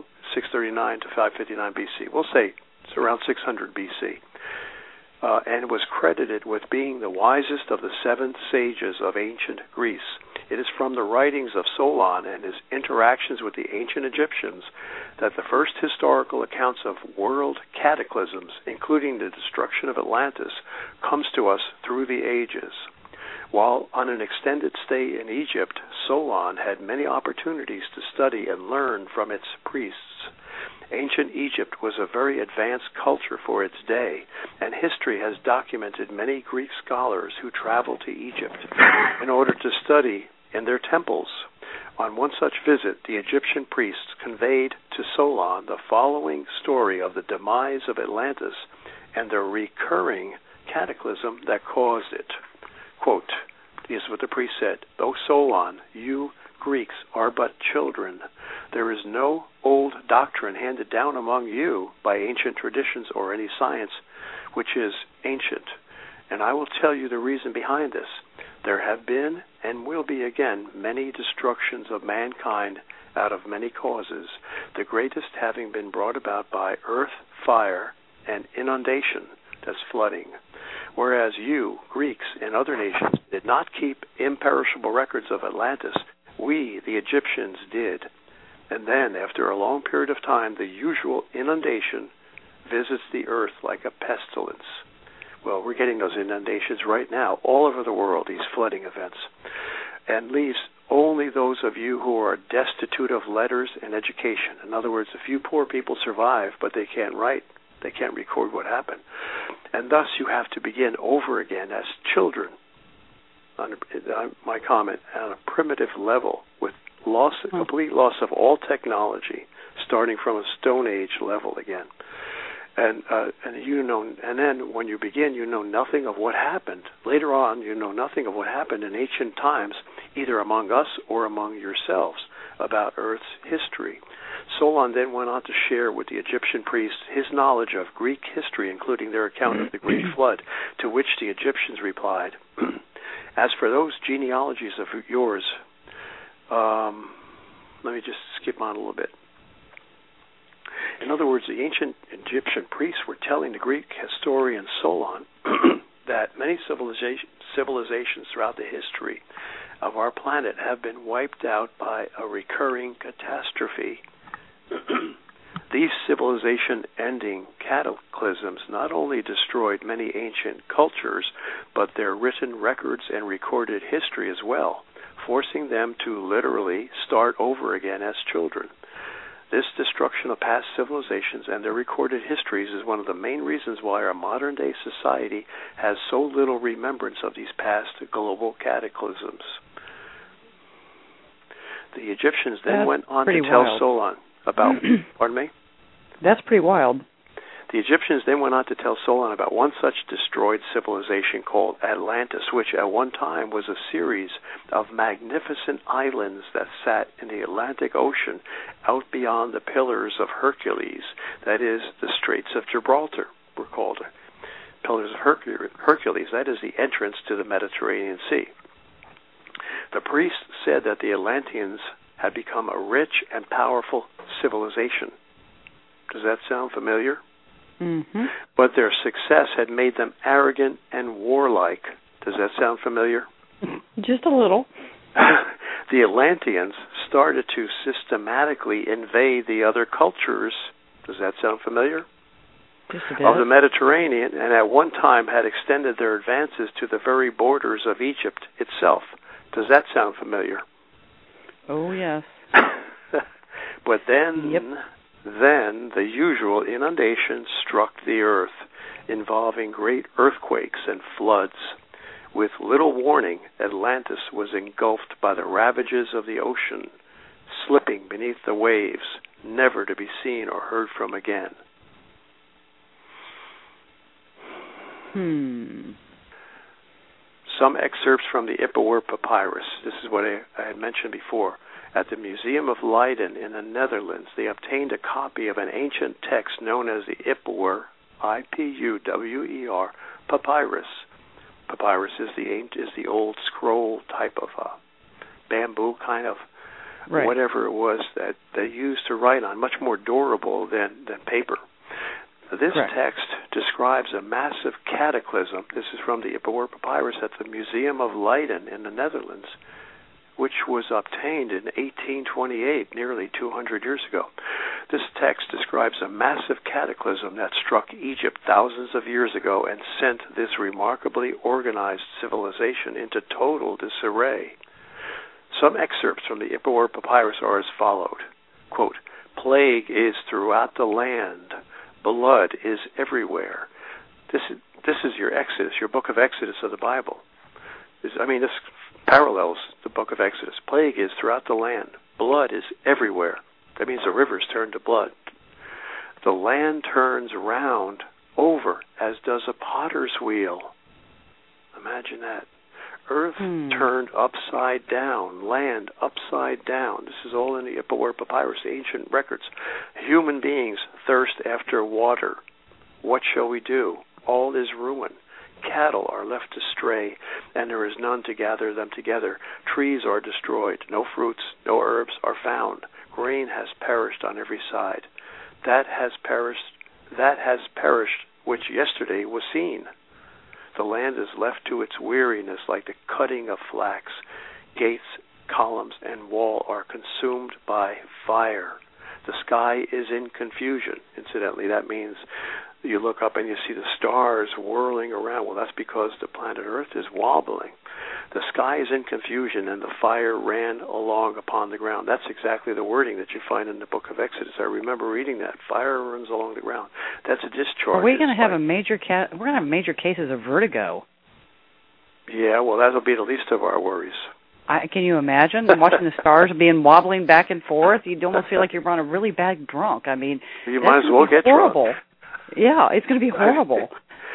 639 to 559 BC. We'll say it's around 600 BC. And was credited with being the wisest of the 7 sages of ancient Greece. It is from the writings of Solon and his interactions with the ancient Egyptians that the first historical accounts of world cataclysms, including the destruction of Atlantis, comes to us through the ages. While on an extended stay in Egypt, Solon had many opportunities to study and learn from its priests. Ancient Egypt was a very advanced culture for its day, and history has documented many Greek scholars who traveled to Egypt in order to study in their temples. On one such visit, the Egyptian priests conveyed to Solon the following story of the demise of Atlantis and the recurring cataclysm that caused it. Quote, this is what the priest said, "O Solon, you Greeks are but children. There is no old doctrine handed down among you by ancient traditions or any science which is ancient. And I will tell you the reason behind this. There have been and will be again many destructions of mankind out of many causes, the greatest having been brought about by earth, fire, and inundation, that's flooding. Whereas you, Greeks, and other nations did not keep imperishable records of Atlantis, we, the Egyptians, did. And then, after a long period of time, the usual inundation visits the earth like a pestilence." Well, we're getting those inundations right now all over the world, these flooding events, "and leaves only those of you who are destitute of letters and education." In other words, a few poor people survive, but they can't write. They can't record what happened. "And thus you have to begin over again as children." My comment, on a primitive level, with complete loss of all technology, starting from a Stone Age level again. And then when you begin, you know nothing of what happened. Later on, you know nothing of what happened in ancient times, either among us or among yourselves, about Earth's history. Solon then went on to share with the Egyptian priests his knowledge of Greek history, including their account of the Great Flood, to which the Egyptians replied, "As for those genealogies of yours," let me just skip on a little bit. In other words, the ancient Egyptian priests were telling the Greek historian Solon that many civilizations throughout the history of our planet have been wiped out by a recurring catastrophe. These civilization-ending cataclysms not only destroyed many ancient cultures, but their written records and recorded history as well, forcing them to literally start over again as children. This destruction of past civilizations and their recorded histories is one of the main reasons why our modern-day society has so little remembrance of these past global cataclysms. The Egyptians then went on to tell Solon about... Pardon me? That's pretty wild. The Egyptians then went on to tell Solon about one such destroyed civilization called Atlantis, which at one time was a series of magnificent islands that sat in the Atlantic Ocean out beyond the Pillars of Hercules, that is, the Straits of Gibraltar were called. Pillars of Hercules, that is the entrance to the Mediterranean Sea. The priest said that the Atlanteans had become a rich and powerful civilization. Does that sound familiar? Mm-hmm. But their success had made them arrogant and warlike. Does that sound familiar? Just a little. The Atlanteans started to systematically invade the other cultures. Does that sound familiar? Just a bit. Of the Mediterranean, and at one time had extended their advances to the very borders of Egypt itself. Does that sound familiar? Oh, yes. But then the usual inundation struck the earth, involving great earthquakes and floods. With little warning, Atlantis was engulfed by the ravages of the ocean, slipping beneath the waves, never to be seen or heard from again. Some excerpts from the Ipuwer Papyrus. This is what I had mentioned before. At the Museum of Leiden in the Netherlands, they obtained a copy of an ancient text known as the Ipuwer, I-P-U-W-E-R, Papyrus. Papyrus is the old scroll type of bamboo kind of whatever it was that they used to write on, much more durable than paper. This text describes a massive cataclysm. This is from the Ipuwer Papyrus at the Museum of Leiden in the Netherlands, which was obtained in 1828, nearly 200 years ago. This text describes a massive cataclysm that struck Egypt thousands of years ago and sent this remarkably organized civilization into total disarray. Some excerpts from the Ipuwer Papyrus are as followed. Quote, "Plague is throughout the land. Blood is everywhere." This is your Exodus, your book of Exodus of the Bible. This parallels the book of Exodus. Plague is throughout the land. Blood is everywhere. That means the rivers turn to blood. The land turns round over as does a potter's wheel. Imagine that. Earth turned upside down, land upside down. This is all in the Ipuwer Papyrus, the ancient records. Human beings thirst after water. What shall we do? All is ruin. Cattle are left to stray, and there is none to gather them together. Trees are destroyed. No fruits, no herbs are found. Grain has perished on every side. That has perished which yesterday was seen. The land is left to its weariness like the cutting of flax. Gates, columns, and wall are consumed by fire. The sky is in confusion. Incidentally, that means you look up and you see the stars whirling around. Well, that's because the planet Earth is wobbling. The sky is in confusion, and the fire ran along upon the ground. That's exactly the wording that you find in the book of Exodus. I remember reading that. Fire runs along the ground. That's a discharge. Are we going to have we're going to have major cases of vertigo? Yeah, well, that'll be the least of our worries. Can you imagine watching the stars wobbling back and forth? You'd almost feel like you're on a really bad drunk. I mean, you might as well get horrible. Drunk. Yeah, it's going to be horrible.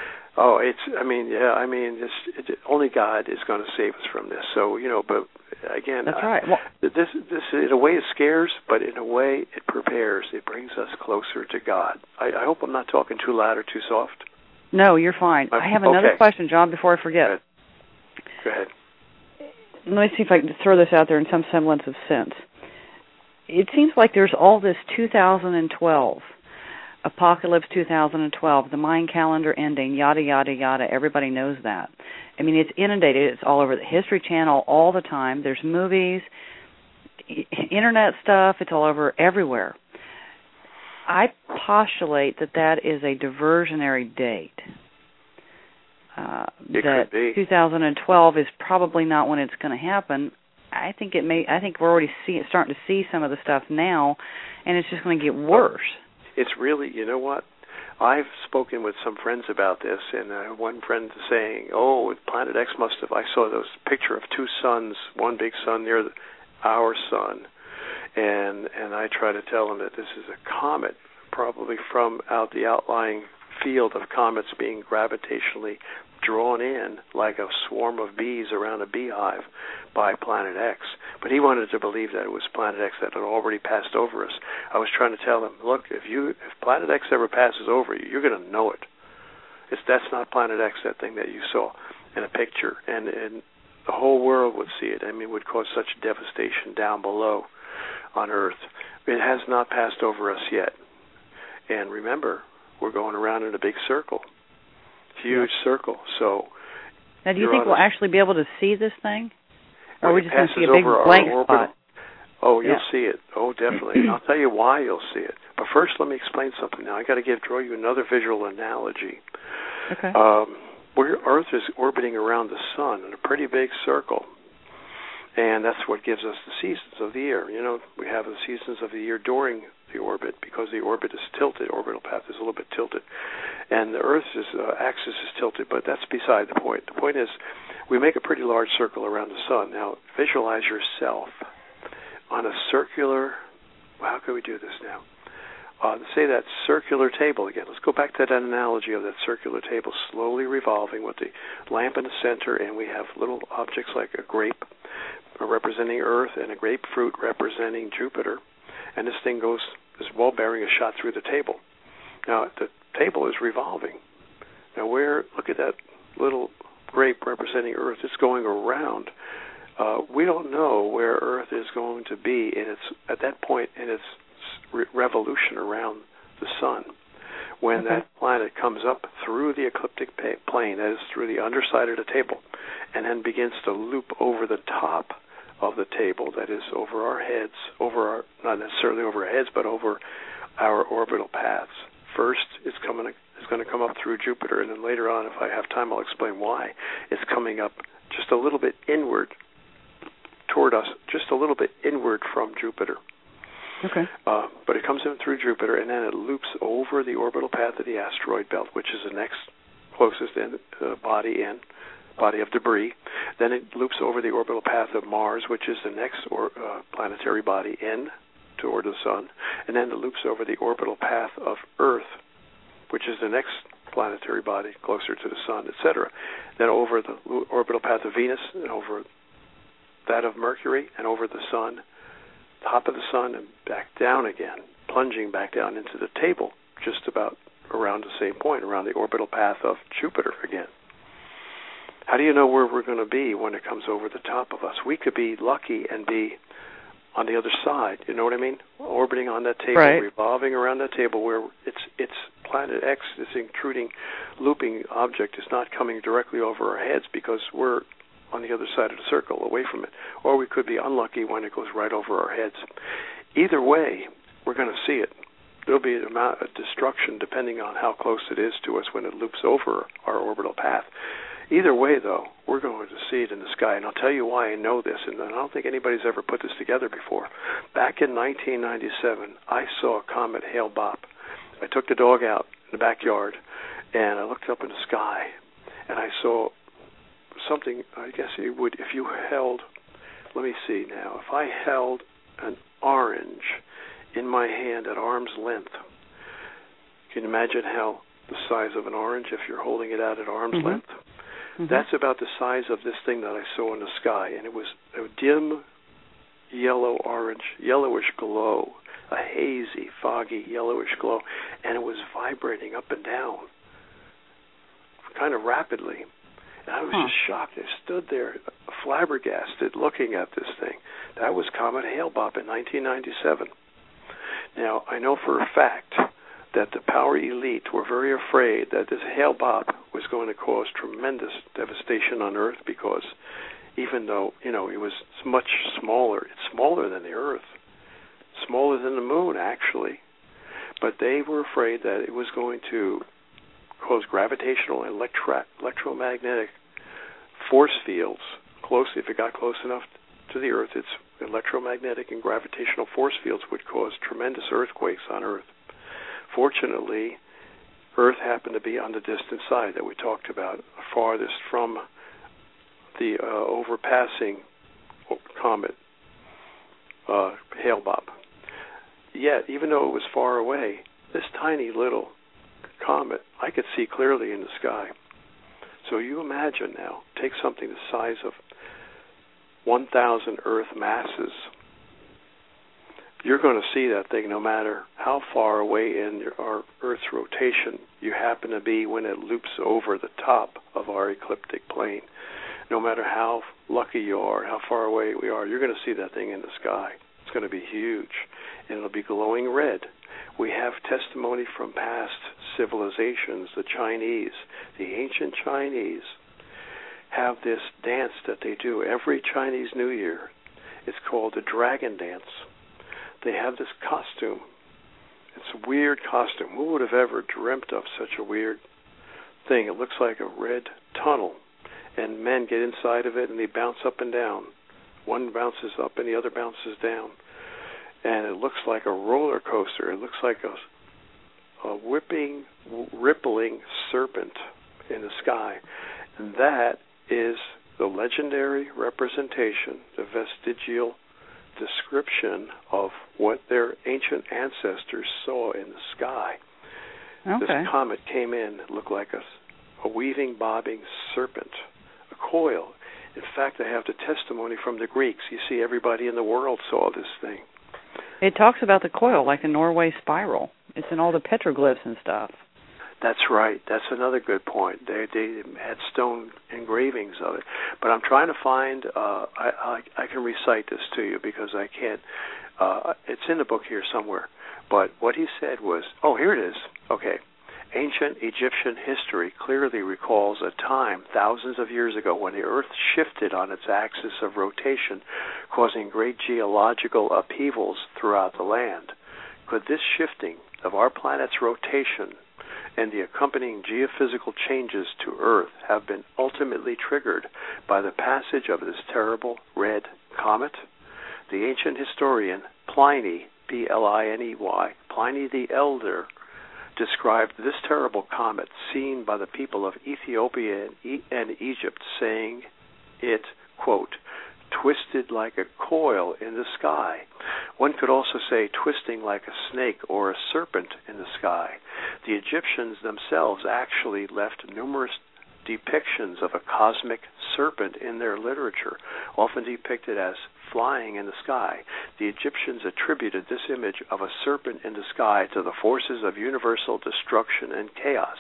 Only God is going to save us from this. So, but again, that's right. Well, this in a way it scares, but in a way it prepares. It brings us closer to God. I hope I'm not talking too loud or too soft. No, you're fine. I have another question, John, before I forget. Go ahead. Let me see if I can throw this out there in some semblance of sense. It seems like there's all this 2012. Apocalypse 2012, the Mayan calendar ending, yada, yada, yada. Everybody knows that. I mean, it's inundated. It's all over the History Channel all the time. There's movies, internet stuff. It's all over everywhere. I postulate that is a diversionary date. It that could be. 2012 is probably not when it's going to happen. I think we're already starting to see some of the stuff now, and it's just going to get worse. It's really, you know what? I've spoken with some friends about this, and one friend saying, Planet X must have, I saw those picture of two suns, one big sun near our sun, and I try to tell them that this is a comet, probably from out the outlying field of comets being gravitationally drawn in like a swarm of bees around a beehive by Planet X. But he wanted to believe that it was Planet X that had already passed over us. I was trying to tell him, look, if Planet X ever passes over you, you're going to know it. That's not Planet X, that thing that you saw in a picture. And The whole world would see it. I mean, it would cause such devastation down below on Earth. It has not passed over us yet. And remember, we're going around in a big circle, huge circle. So, now, do you think we'll actually be able to see this thing, or are we just going to see a big blank spot? Oh, you'll see it. Oh, definitely. And I'll tell you why you'll see it. But first, let me explain something. Now, I got to draw you another visual analogy. Okay. Where Earth is orbiting around the sun in a pretty big circle, and that's what gives us the seasons of the year. You know, we have the seasons of the year during the orbit because the orbit is tilted. Orbital path is a little bit tilted, and the Earth's axis is tilted. But that's beside the point. The point is, we make a pretty large circle around the sun. Now, visualize yourself on a circular. Well, how can we do this now? Say that circular table again. Let's go back to that analogy of that circular table slowly revolving with the lamp in the center, and we have little objects like a grape representing Earth and a grapefruit representing Jupiter, and this ball bearing is shot through the table. Now, the table is revolving. Now, look at that little grape representing Earth. It's going around. We don't know where Earth is going to be at that point in its revolution around the sun when that planet comes up through the ecliptic plane, that is through the underside of the table, and then begins to loop over the top of the table, that is over our heads, not necessarily over our heads, but over our orbital paths. First, it's going to come up through Jupiter, and then later on, if I have time, I'll explain why. It's coming up just a little bit inward toward us, just a little bit inward from Jupiter. Okay. But it comes in through Jupiter, and then it loops over the orbital path of the asteroid belt, which is the next closest body of debris. Then it loops over the orbital path of Mars, which is the next planetary body in toward the sun. And then it loops over the orbital path of Earth, which is the next planetary body closer to the sun, etc. Then over the orbital path of Venus, and over that of Mercury, and over the sun, top of the sun, and back down again, plunging back down into the table, just about around the same point, around the orbital path of Jupiter again. How do you know where we're going to be when it comes over the top of us? We could be lucky and be on the other side, you know what I mean? Orbiting on that table, right. Revolving around that table where it's planet X, this intruding, looping object is not coming directly over our heads because we're on the other side of the circle, away from it. Or we could be unlucky when it goes right over our heads. Either way, we're going to see it. There'll be an amount of destruction depending on how close it is to us when it loops over our orbital path. Either way, though, we're going to see it in the sky. And I'll tell you why I know this, and I don't think anybody's ever put this together before. Back in 1997, I saw a comet Hale-Bopp. I took the dog out in the backyard, and I looked up in the sky, and I saw something, I guess it would, if you held, let me see now, if I held an orange in my hand at arm's length, can you imagine how the size of an orange if you're holding it out at arm's length? Mm-hmm. That's about the size of this thing that I saw in the sky, and it was a dim yellowish glow, a hazy, foggy, yellowish glow, and it was vibrating up and down kind of rapidly. And I was just shocked. I stood there flabbergasted looking at this thing. That was Comet Hale-Bopp in 1997. Now, I know for a fact that the power elite were very afraid that this Hale-Bopp was going to cause tremendous devastation on Earth because even though, it was much smaller, it's smaller than the Earth, smaller than the moon, actually. But they were afraid that it was going to cause gravitational and electromagnetic force fields if it got close enough to the Earth. Its electromagnetic and gravitational force fields would cause tremendous earthquakes on Earth. Fortunately, Earth happened to be on the distant side that we talked about, farthest from the overpassing comet Hale-Bopp. Yet, even though it was far away, this tiny little comet I could see clearly in the sky. So you imagine now, take something the size of 1,000 Earth masses. You're going to see that thing no matter how far away in our Earth's rotation you happen to be when it loops over the top of our ecliptic plane. no matter how lucky you are, how far away we are, you're going to see that thing in the sky. It's going to be huge, and it'll be glowing red. We have testimony from past civilizations. The Chinese, the ancient Chinese, have this dance that they do every Chinese New Year. It's called the Dragon Dance. They have this costume. It's a weird costume. Who would have ever dreamt of such a weird thing? It looks like a red tunnel, and men get inside of it, and they bounce up and down. One bounces up, and the other bounces down. And it looks like a roller coaster. It looks like a whipping, rippling serpent in the sky. And that is the legendary representation, the vestigial description of what their ancient ancestors saw in the sky. Okay. This comet came in. It looked like a weaving, bobbing serpent, a coil. In fact, I have the testimony from the Greeks. You see, everybody in the world saw this thing. It talks about the coil, like the Norway spiral. It's in all the petroglyphs and stuff. That's right. That's another good point. They had stone engravings of it. But I'm trying to find, I can recite this to you because I can't, it's in the book here somewhere. But what he said was, oh, here it is. Okay. Ancient Egyptian history clearly recalls a time thousands of years ago when the Earth shifted on its axis of rotation, causing great geological upheavals throughout the land. Could this shifting of our planet's rotation and the accompanying geophysical changes to Earth have been ultimately triggered by the passage of this terrible red comet? The ancient historian Pliny, P-L-I-N-E-Y, Pliny the Elder, described this terrible comet seen by the people of Ethiopia and Egypt, saying it, quote, twisted like a coil in the sky. One could also say twisting like a snake or a serpent in the sky. The Egyptians themselves actually left numerous depictions of a cosmic serpent in their literature, often depicted as flying in the sky. The Egyptians attributed this image of a serpent in the sky to the forces of universal destruction and chaos.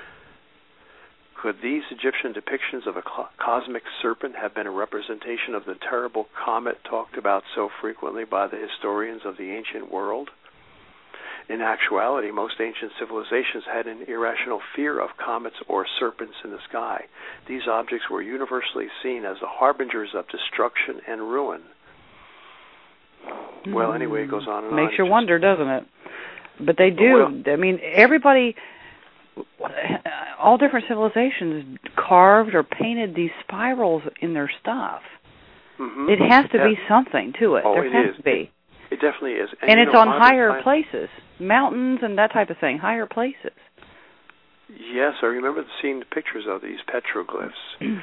Could these Egyptian depictions of a cosmic serpent have been a representation of the terrible comet talked about so frequently by the historians of the ancient world? In actuality, most ancient civilizations had an irrational fear of comets or serpents in the sky. These objects were universally seen as the harbingers of destruction and ruin. Well, anyway, it goes on and on. Makes you wonder, doesn't it? But they do. Well, I mean, everybody, all different civilizations carved or painted these spirals in their stuff. Mm-hmm. It has to be something to it. There has to be. It definitely is. And it's on higher places, mountains and that type of thing, higher places. Yes, I remember seeing the pictures of these petroglyphs.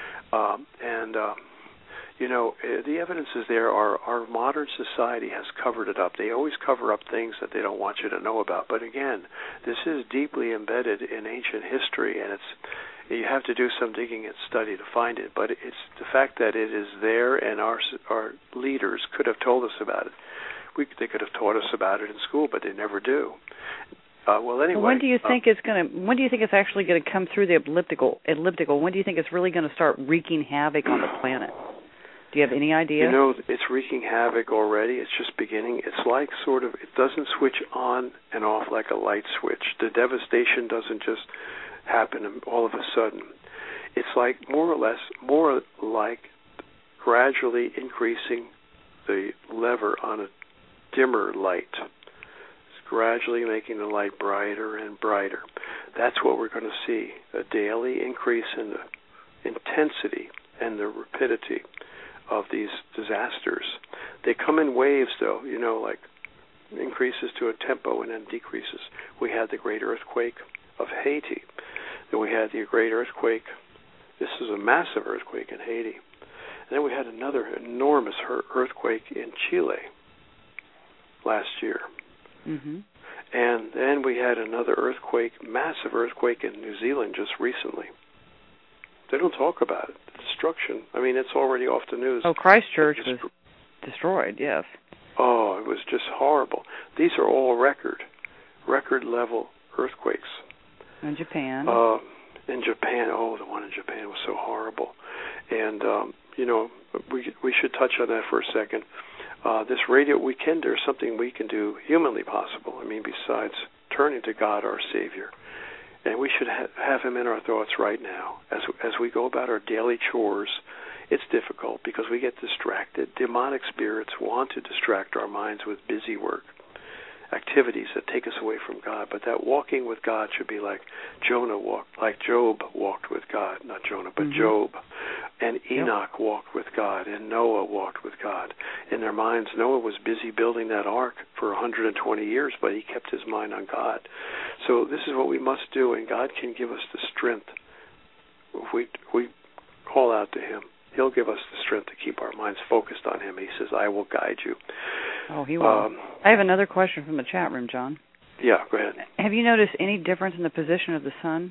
The evidence is there. Our modern society has covered it up. They always cover up things that they don't want you to know about. But again, this is deeply embedded in ancient history, and you have to do some digging and study to find it. But it's the fact that it is there, and our leaders could have told us about it. They could have taught us about it in school, but they never do. Well, anyway. When do you think it's going to? When do you think it's actually going to come through the elliptical? When do you think it's really going to start wreaking havoc on the planet? Do you have any idea? It's wreaking havoc already. It's just beginning. It's like it doesn't switch on and off like a light switch. The devastation doesn't just happen all of a sudden. It's like more like gradually increasing the lever on a dimmer light. It's gradually making the light brighter and brighter. That's what we're going to see, a daily increase in the intensity and the rapidity of these disasters. They come in waves, though, like increases to a tempo and then decreases. We had the great earthquake of Haiti. Then we had the great earthquake. This is a massive earthquake in Haiti. And then we had another enormous earthquake in Chile last year. Mm-hmm. And then we had another massive earthquake in New Zealand just recently. They don't talk about it. The destruction. I mean, it's already off the news. Oh, Christchurch was destroyed, yes. Oh, it was just horrible. These are all record level earthquakes. In Japan. in Japan, the one in Japan was so horrible. And, we should touch on that for a second. This radio, there's something we can do humanly possible. I mean, besides turning to God, our Savior. And we should have Him in our thoughts right now. As we go about our daily chores, it's difficult because we get distracted. Demonic spirits want to distract our minds with busy work, activities that take us away from God. But that walking with God should be like Job walked with God. Not Jonah, but Job. And Enoch walked with God, and Noah walked with God. In their minds, Noah was busy building that ark for 120 years, but he kept his mind on God. So this is what we must do, and God can give us the strength. If we call out to Him, He'll give us the strength to keep our minds focused on Him. He says, I will guide you. Oh, He will. I have another question from the chat room, John. Yeah, go ahead. Have you noticed any difference in the position of the sun?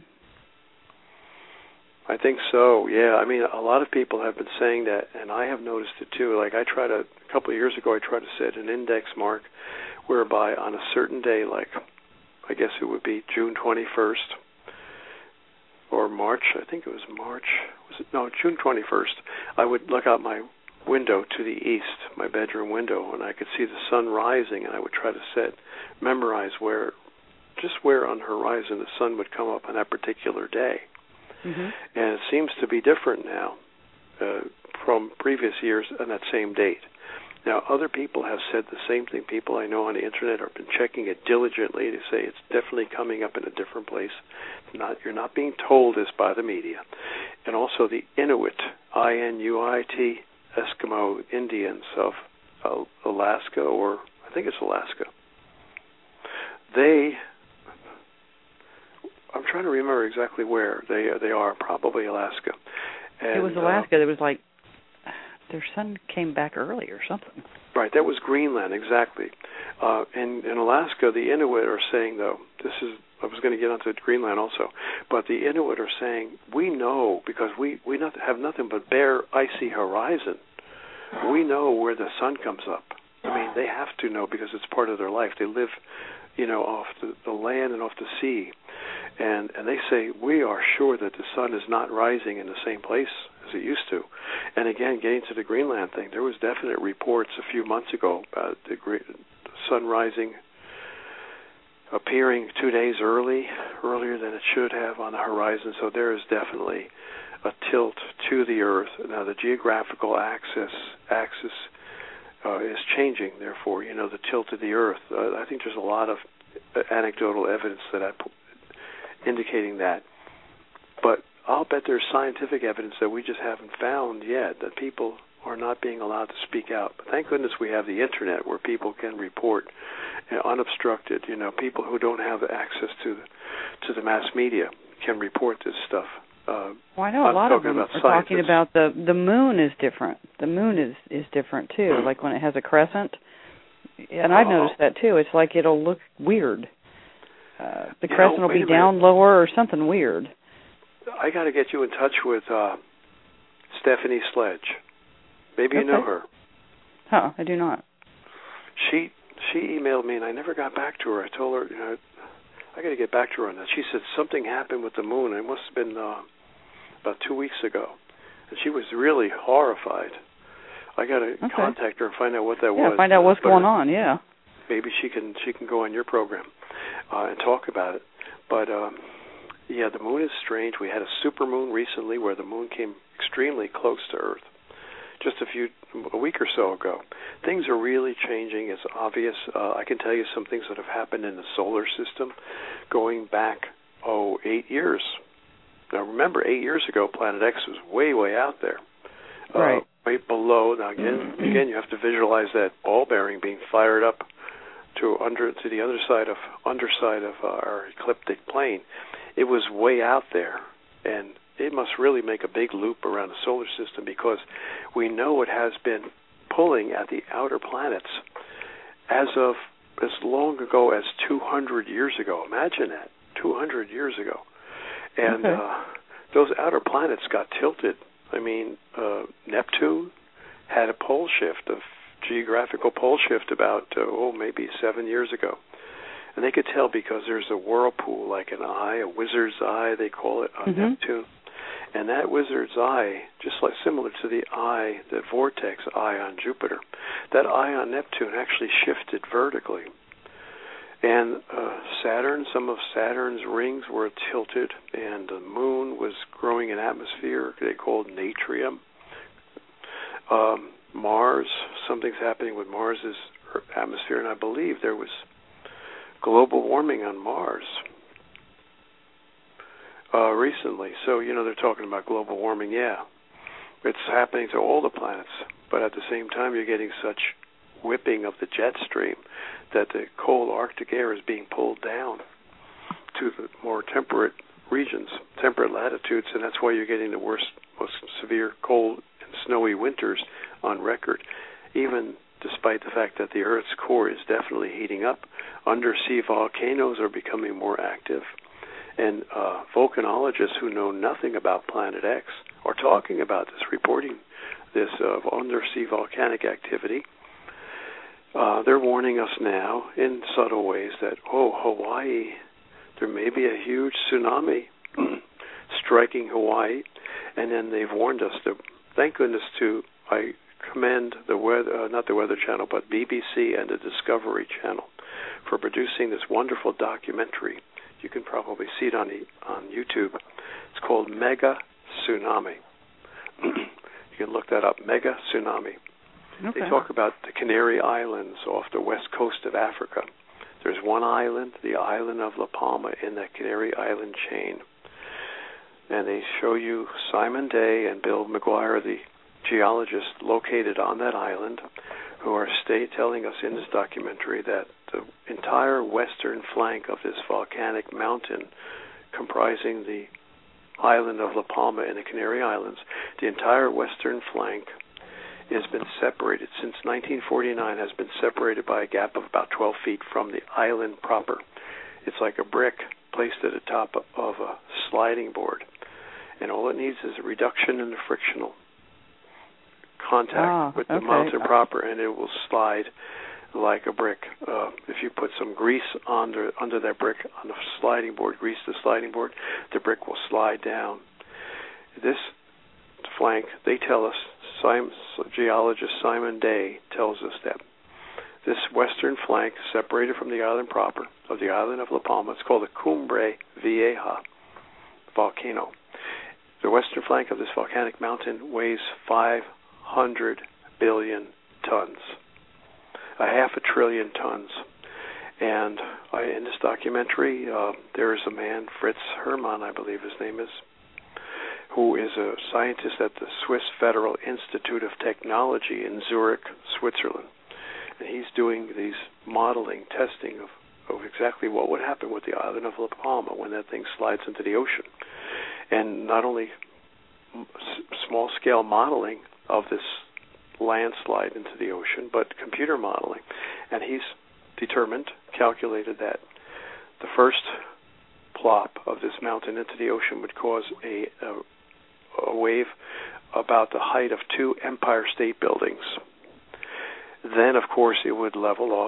I think so, yeah. I mean, a lot of people have been saying that, and I have noticed it too. Like a couple of years ago, I tried to set an index mark whereby on a certain day, like I guess it would be June 21st or March, I think it was March, June 21st, I would look out my window to the east, my bedroom window, and I could see the sun rising, and I would try to memorize where on the horizon the sun would come up on that particular day. Mm-hmm. And it seems to be different now from previous years on that same date. Now, other people have said the same thing. People I know on the Internet have been checking it diligently to say it's definitely coming up in a different place. You're not being told this by the media. And also the Inuit, I-N-U-I-T, Eskimo Indians of Alaska, or I think it's Alaska. I'm trying to remember exactly where they are, probably Alaska. And, it was Alaska. It was like their sun came back early or something. Right, that was Greenland, exactly. In Alaska, the Inuit are saying, though, I was going to get onto Greenland also, but the Inuit are saying, we know, because we have nothing but bare, icy horizon, we know where the sun comes up. I mean, they have to know because it's part of their life. They live, off the land and off the sea. And they say, we are sure that the sun is not rising in the same place as it used to. And again, getting to the Greenland thing, there was definite reports a few months ago about the sun rising, appearing 2 days earlier than it should have on the horizon. So there is definitely a tilt to the Earth. Now, the geographical axis is changing, therefore, the tilt of the Earth. I think there's a lot of anecdotal evidence indicating that. But I'll bet there's scientific evidence that we just haven't found yet, that people are not being allowed to speak out. But thank goodness we have the Internet where people can report unobstructed. People who don't have access to the mass media can report this stuff. Well, I know a lot of them are talking about the moon is different. The moon is different, too, like when it has a crescent. And I've noticed that, too. It's like it'll look weird. The crescent will be down lower or something weird. I got to get you in touch with Stephanie Sledge. Maybe you know her. Huh, I do not. She emailed me, and I never got back to her. I told her, I got to get back to her on that. She said something happened with the moon. It must have been about 2 weeks ago. And she was really horrified. I got to contact her and find out what that was. Yeah, find out what's going on, yeah. Maybe she can go on your program and talk about it. But, the moon is strange. We had a super moon recently where the moon came extremely close to Earth just a week or so ago. Things are really changing. It's obvious. I can tell you some things that have happened in the solar system going back, 8 years. Now, remember, 8 years ago, Planet X was way, way out there. Right. Way below. Now, again, you have to visualize that ball bearing being fired up to the underside of our ecliptic plane. It was way out there, and it must really make a big loop around the solar system because we know it has been pulling at the outer planets as long ago as 200 years ago. Imagine that, 200 years ago. And those outer planets got tilted. I mean, Neptune had a geographical pole shift about, maybe 7 years ago. And they could tell because there's a whirlpool, like an eye, a wizard's eye, they call it, on Neptune. And that wizard's eye, just like similar to the eye, the vortex eye on Jupiter, that eye on Neptune actually shifted vertically. And Saturn, some of Saturn's rings were tilted, and the moon was growing an atmosphere they called natrium. Mars, something's happening with Mars's atmosphere, and I believe there was global warming on Mars recently. So, they're talking about global warming. Yeah, it's happening to all the planets, but at the same time you're getting such whipping of the jet stream that the cold Arctic air is being pulled down to the more temperate regions, temperate latitudes, and that's why you're getting the worst, most severe cold and snowy winters on record, even despite the fact that the Earth's core is definitely heating up. Undersea volcanoes are becoming more active, and volcanologists who know nothing about Planet X are talking about this, reporting this undersea volcanic activity. They're warning us now in subtle ways that, Hawaii, there may be a huge tsunami striking Hawaii, and then they've warned us to, thank goodness I commend the weather, not the Weather Channel, but BBC and the Discovery Channel for producing this wonderful documentary. You can probably see it on YouTube. It's called Mega Tsunami. You can look that up, Mega Tsunami. Okay. They talk about the Canary Islands off the west coast of Africa. There's one island, the island of La Palma, in that Canary Island chain. And they show you Simon Day and Bill McGuire, the geologists located on that island, who are telling us in this documentary that the entire western flank of this volcanic mountain comprising the island of La Palma in the Canary Islands, the entire western flank has been separated since 1949, has been separated by a gap of about 12 feet from the island proper. It's like a brick placed at the top of a sliding board, and all it needs is a reduction in the frictional contact with the mountain proper, and it will slide like a brick. If you put some grease under that brick on the sliding board, grease the sliding board, the brick will slide down. This flank, they tell us, geologist Simon Day tells us that this western flank, separated from the island proper, of the island of La Palma, it's called the Cumbre Vieja volcano. The western flank of this volcanic mountain weighs 500 billion tons, a half a trillion tons. And in this documentary, there is a man, Fritz Hermann, I believe his name is, who is a scientist at the Swiss Federal Institute of Technology in Zurich, Switzerland. And he's doing these modeling, testing of exactly what would happen with the island of La Palma when that thing slides into the ocean. And not only small-scale modeling of this landslide into the ocean, but computer modeling. And he's calculated that the first plop of this mountain into the ocean would cause a wave about the height of 2 Empire State Buildings. Then, of course, it would level off,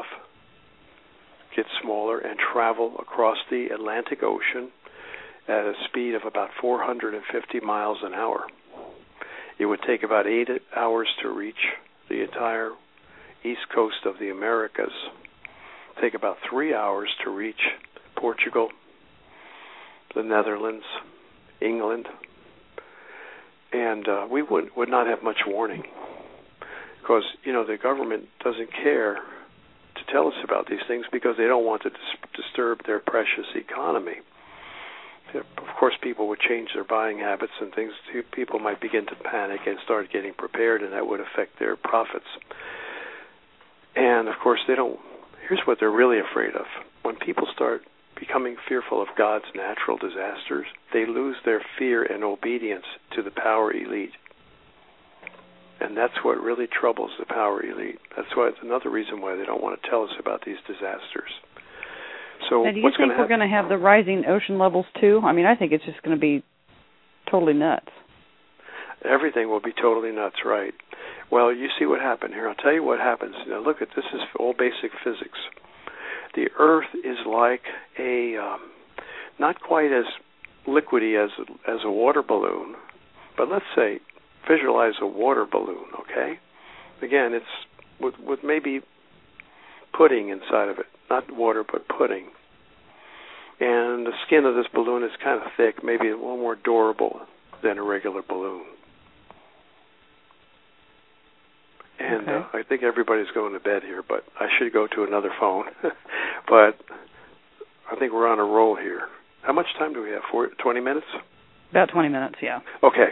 get smaller, and travel across the Atlantic Ocean at a speed of about 450 miles an hour. It would take about 8 hours to reach the entire east coast of the Americas. Take about 3 hours to reach Portugal, the Netherlands, England, and we would not have much warning, because the government doesn't care to tell us about these things because they don't want to disturb their precious economy. Of course, people would change their buying habits and things. People might begin to panic and start getting prepared, and that would affect their profits. And of course, here's what they're really afraid of. When people start becoming fearful of God's natural disasters, they lose their fear and obedience to the power elite. And that's what really troubles the power elite. That's why it's another reason why they don't want to tell us about these disasters. So now, do you think we're going to have the rising ocean levels too? I mean, I think it's just going to be totally nuts. Everything will be totally nuts, right? Well, you see what happened here. I'll tell you what happens. Now, look at this. Is all basic physics. the Earth is like a not quite as liquidy as a water balloon, but let's say visualize a water balloon. Okay, again, it's with maybe pudding inside of it, not water but pudding. And the skin of this balloon is kind of thick, maybe a little more durable than a regular balloon. And I think everybody's going to bed here, but I should go to another phone. But I think we're on a roll here. How much time do we have? 20 minutes? About 20 minutes, yeah. Okay.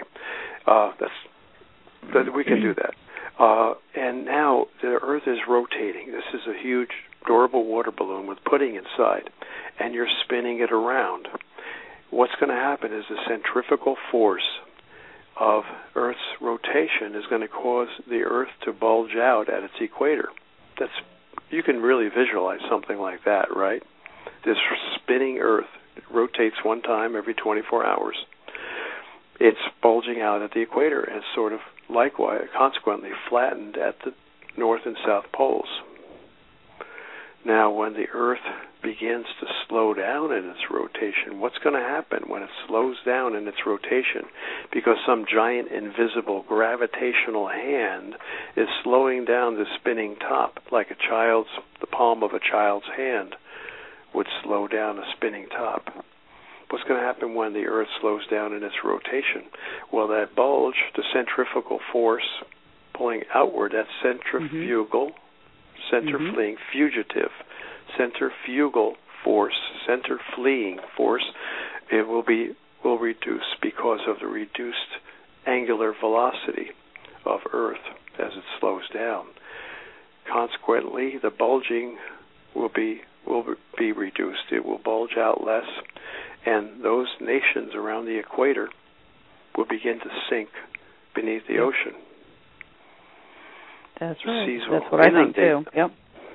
We can do that. And now the Earth is rotating. This is a huge, durable water balloon with pudding inside, and you're spinning it around. What's going to happen is the centrifugal force of Earth's rotation is going to cause the Earth to bulge out at its equator. You can really visualize something like that, right? This spinning Earth rotates one time every 24 hours. It's bulging out at the equator and sort of likewise, consequently flattened at the north and south poles. Now, when the Earth begins to slow down in its rotation, what's going to happen when it slows down in its rotation? Because some giant invisible gravitational hand is slowing down the spinning top, like the palm of a child's hand would slow down a spinning top. What's going to happen when the Earth slows down in its rotation? Well, that bulge, the centrifugal force pulling outward, that's centrifugal, center-fleeing, fugitive, centrifugal force, center-fleeing force, it will reduce because of the reduced angular velocity of Earth as it slows down. Consequently, the bulging will be reduced. It will bulge out less, and those nations around the equator will begin to sink beneath the ocean. That's right. That's what I think too. Yep.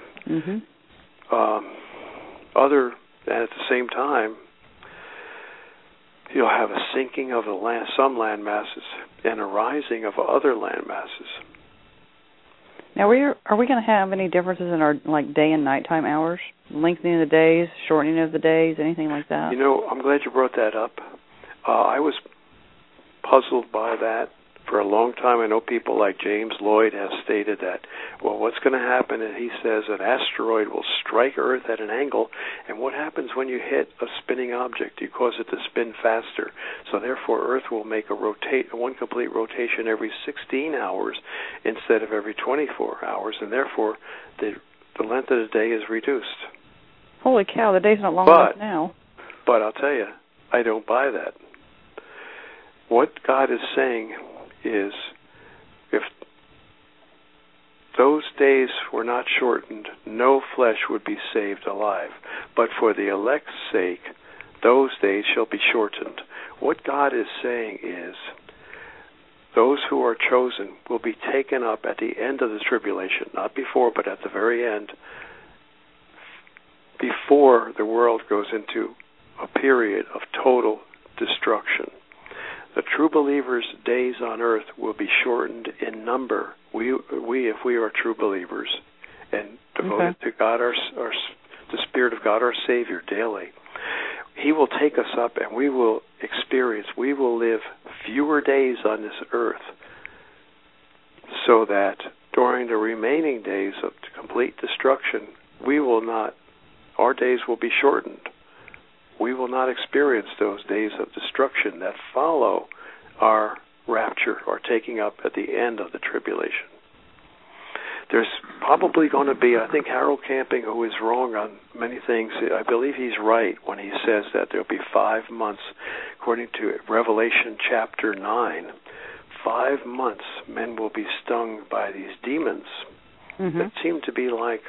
And at the same time, you'll have a sinking of some land masses and a rising of other land masses. Now, are we going to have any differences in our day and nighttime hours, lengthening of the days, shortening of the days, anything like that? I'm glad you brought that up. I was puzzled by that for a long time. I know people like James Lloyd have stated that, well, what's going to happen? And he says an asteroid will strike Earth at an angle, and what happens when you hit a spinning object? You cause it to spin faster. So therefore, Earth will make one complete rotation every 16 hours instead of every 24 hours, and therefore the length of the day is reduced. Holy cow, the day's not long enough now. But I'll tell you, I don't buy that. What God is saying is, if those days were not shortened, no flesh would be saved alive. But for the elect's sake, those days shall be shortened. What God is saying is, those who are chosen will be taken up at the end of the tribulation, not before, but at the very end, before the world goes into a period of total destruction. The true believers' days on earth will be shortened in number. We, if we are true believers and devoted to God, the Spirit of God, our Savior, daily, He will take us up, and we will live fewer days on this earth, so that during the remaining days of complete destruction, our days will be shortened. We will not experience those days of destruction that follow our rapture or taking up at the end of the tribulation. There's probably going to be, I think Harold Camping, who is wrong on many things, I believe he's right when he says that there'll be 5 months, according to Revelation chapter 9, 5 months men will be stung by these demons that seem to be like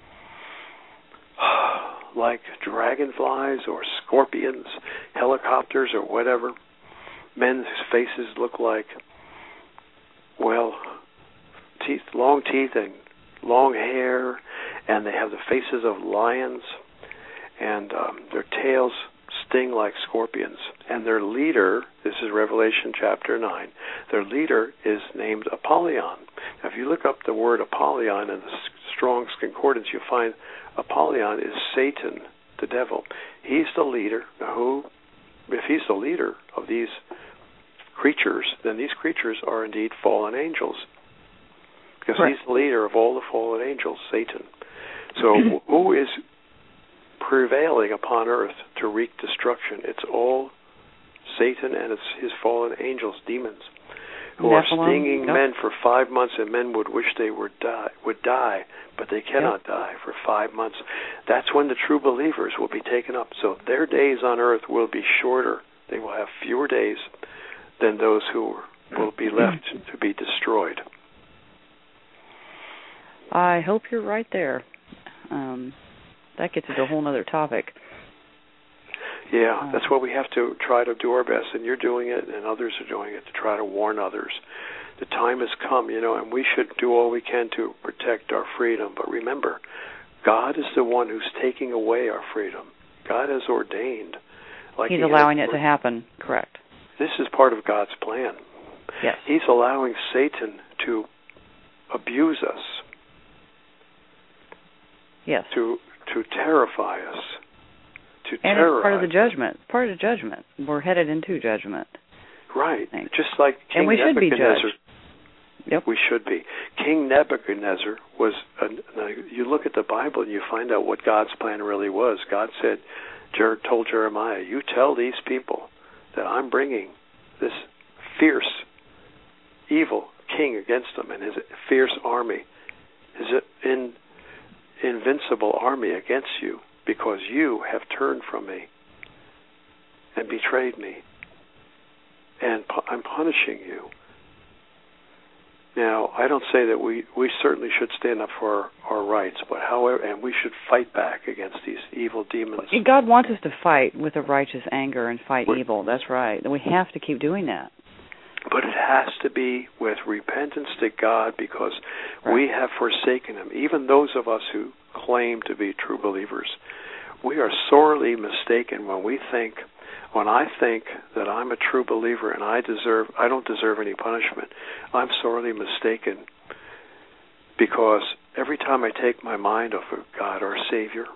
dragonflies or scorpions, helicopters or whatever. Men's faces look like, long teeth and long hair, and they have the faces of lions, and their tails sting like scorpions. And their leader, this is Revelation chapter 9, their leader is named Apollyon. Now, if you look up the word Apollyon in the Strong's Concordance, you'll find Apollyon is Satan, the devil. He's the leader. Now, if he's the leader of these creatures, then these creatures are indeed fallen angels. Because he's the leader of all the fallen angels, Satan. So who is prevailing upon earth to wreak destruction? It's all Satan and it's his fallen angels, demons, who are stinging men for 5 months, and men would wish they would die, but they cannot die for 5 months. That's when the true believers will be taken up. So their days on earth will be shorter. They will have fewer days than those who will be left to be destroyed. I hope you're right there. That gets into a whole other topic. Yeah, that's what we have to try to do our best, and you're doing it, and others are doing it, to try to warn others. The time has come, and we should do all we can to protect our freedom. But remember, God is the one who's taking away our freedom. God has ordained. He's allowing it to happen, correct. This is part of God's plan. Yes. He's allowing Satan to abuse us. Yes. To terrify us. To and terrorize. It's part of the judgment. Part of the judgment. We're headed into judgment. Right. Just like King and we should be Nebuchadnezzar. Judged. Yep. We should be. King Nebuchadnezzar was, you look at the Bible and you find out what God's plan really was. God said, told Jeremiah, you tell these people that I'm bringing this fierce, evil king against them and his fierce army, his invincible army against you, because you have turned from me and betrayed me, and I'm punishing you. Now, I don't say that we certainly should stand up for our rights, but however, and we should fight back against these evil demons. God wants us to fight with a righteous anger and fight evil. That's right. And we have to keep doing that. But it has to be with repentance to God, because we have forsaken Him. Even those of us who claim to be true believers, we are sorely mistaken when I think that I'm a true believer and I don't deserve any punishment. I'm sorely mistaken, because every time I take my mind off of God, our Savior,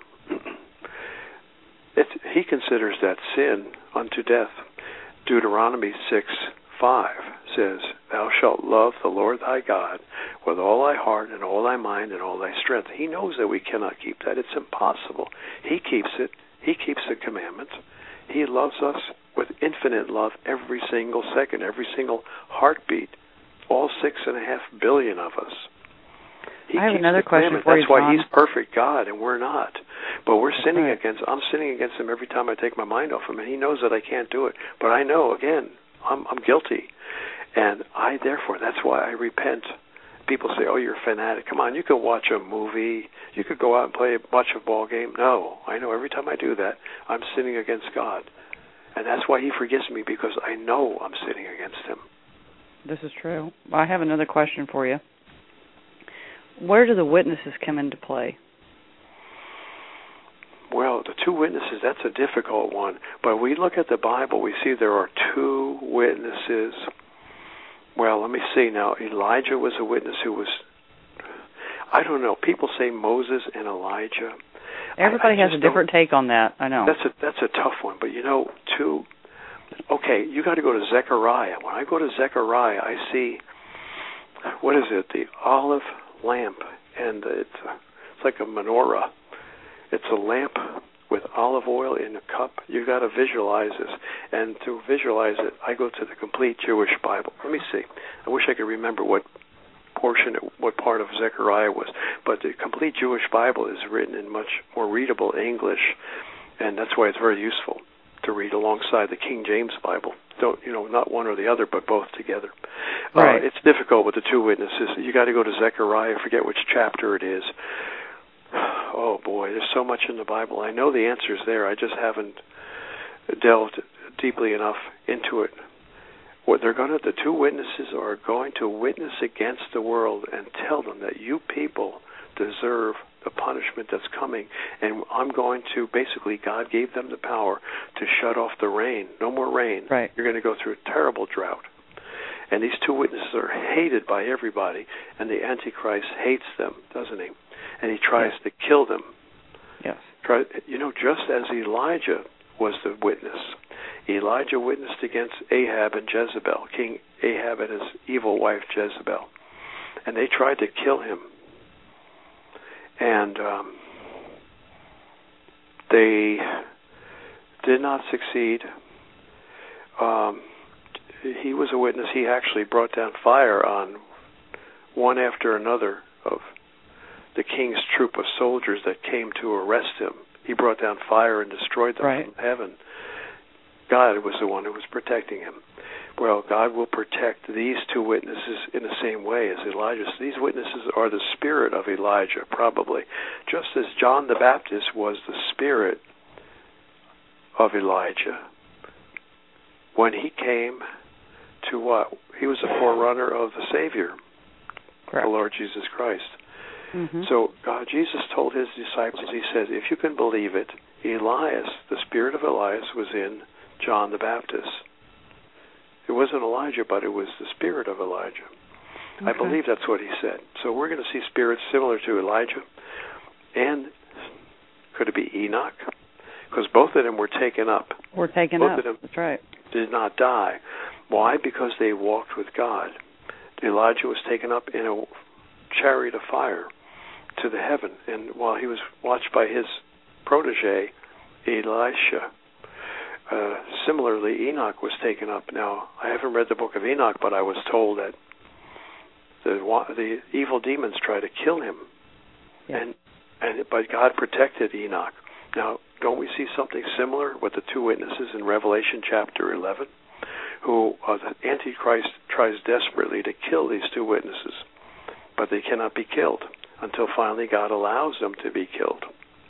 He considers that sin unto death. Deuteronomy 6:5 says, thou shalt love the Lord thy God with all thy heart and all thy mind and all thy strength. He knows that we cannot keep that. It's impossible. He keeps it. He keeps the commandments. He loves us with infinite love every single second, every single heartbeat, all 6.5 billion of us. I have another question for you, That's why John. He's perfect God and we're not. But I'm sinning against Him every time I take my mind off Him, and He knows that I can't do it. But I know, again, I'm guilty. And that's why I repent. People say, oh, you're a fanatic. Come on, you could watch a movie. You could go out and watch a ball game. No, I know every time I do that, I'm sinning against God. And that's why He forgives me, because I know I'm sinning against Him. This is true. I have another question for you. Where do the witnesses come into play? Well, the two witnesses, that's a difficult one. But we look at the Bible, we see there are two witnesses. Well, let me see now. Elijah was a witness who was, I don't know, people say Moses and Elijah. Everybody has a different take on that, I know. That's a tough one, but okay, you got to go to Zechariah. When I go to Zechariah, I see, what is it, the olive lamp, and it's like a menorah. It's a lamp with olive oil in a cup. You've got to visualize this. And to visualize it, I go to the Complete Jewish Bible. Let me see. I wish I could remember what part of Zechariah was. But the Complete Jewish Bible is written in much more readable English, and that's why it's very useful to read alongside the King James Bible. Not one or the other, but both together. Right. It's difficult with the two witnesses. You got to go to Zechariah. I forget which chapter it is. Oh boy, there's so much in the Bible. I know the answer's there. I just haven't delved deeply enough into it. The two witnesses are going to witness against the world and tell them that you people deserve the punishment that's coming, and I'm going to, basically, God gave them the power to shut off the rain. No more rain. Right. You're going to go through a terrible drought. And these two witnesses are hated by everybody, and the Antichrist hates them, doesn't he? And he tries to kill them. Yes. Just as Elijah was the witness. Elijah witnessed against Ahab and Jezebel, King Ahab and his evil wife Jezebel. And they tried to kill him. And they did not succeed. He was a witness. He actually brought down fire on one after another of the king's troop of soldiers that came to arrest him. He brought down fire and destroyed them from heaven. God was the one who was protecting him. Well, God will protect these two witnesses in the same way as Elijah. So these witnesses are the spirit of Elijah, probably. Just as John the Baptist was the spirit of Elijah. When he came to what? He was a forerunner of the Savior, Correct. The Lord Jesus Christ. Mm-hmm. So Jesus told his disciples, he says, if you can believe it, Elias, the spirit of Elias, was in John the Baptist. It wasn't Elijah, but it was the spirit of Elijah. Okay. I believe that's what he said. So we're going to see spirits similar to Elijah. And could it be Enoch? Because both of them were taken up. Both of them that's right. Did not die. Why? Because they walked with God. Elijah was taken up in a chariot of fire to the heaven, and while he was watched by his protege, Elisha. Similarly, Enoch was taken up. Now, I haven't read the book of Enoch, but I was told that the evil demons tried to kill him, but God protected Enoch. Now, don't we see something similar with the two witnesses in Revelation chapter 11, who the Antichrist tries desperately to kill these two witnesses, but they cannot be killed until finally God allows them to be killed.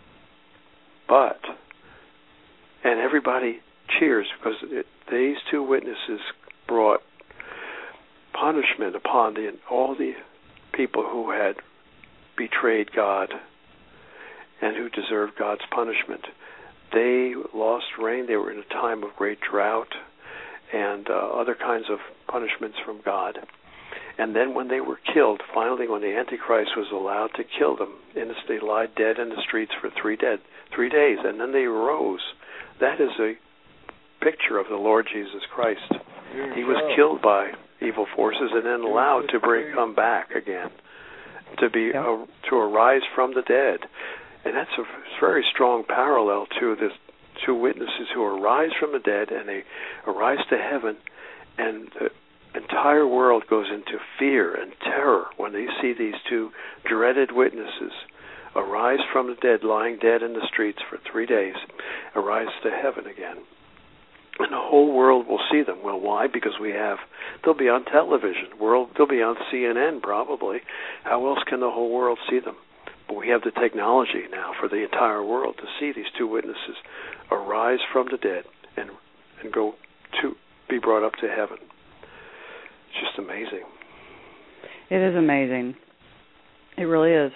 And everybody cheers because these two witnesses brought punishment upon all the people who had betrayed God and who deserved God's punishment. They lost rain. They were in a time of great drought and other kinds of punishments from God. And then when they were killed, finally when the Antichrist was allowed to kill them, they lied dead in the streets for 3 days, and then they arose. That is a picture of the Lord Jesus Christ. He was killed by evil forces and then allowed to come back again, to arise from the dead. And that's a very strong parallel to the two witnesses who arise from the dead, and they arise to heaven, and the entire world goes into fear and terror when they see these two dreaded witnesses arise from the dead, lying dead in the streets for 3 days, arise to heaven again. And the whole world will see them. Well, why? Because they'll be on television. They'll be on CNN probably. How else can the whole world see them? But we have the technology now for the entire world to see these two witnesses arise from the dead and go to be brought up to heaven. It's just amazing. It is amazing. It really is.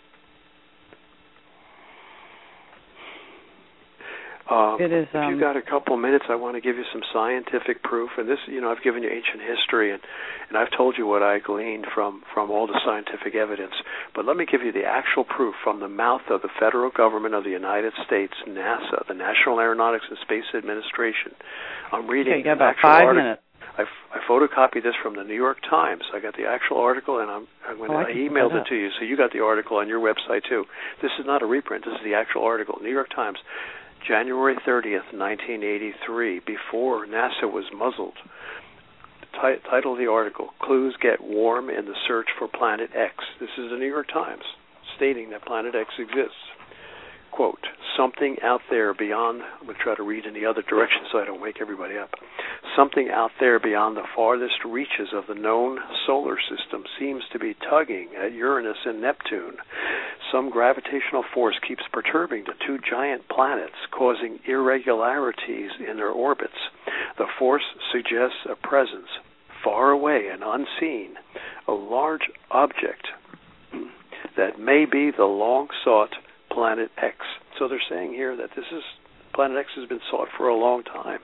It is. If you've got a couple minutes, I want to give you some scientific proof. And this, I've given you ancient history, and I've told you what I gleaned from all the scientific evidence. But let me give you the actual proof from the mouth of the federal government of the United States, NASA, the National Aeronautics and Space Administration. I'm reading you got about an actual 5 minutes. I photocopied this from the New York Times. I got the actual article, and I emailed it to you, so you got the article on your website too. This is not a reprint. This is the actual article. New York Times, January 30th, 1983, before NASA was muzzled. The title of the article, Clues Get Warm in the Search for Planet X. This is the New York Times, stating that Planet X exists. Quote, something out there beyond, I'm going to try to read in the other direction so I don't wake everybody up. Something out there beyond the farthest reaches of the known solar system seems to be tugging at Uranus and Neptune. Some gravitational force keeps perturbing the two giant planets, causing irregularities in their orbits. The force suggests a presence far away and unseen, a large object. that may be the long-sought Planet X. So they're saying here that Planet X has been sought for a long time.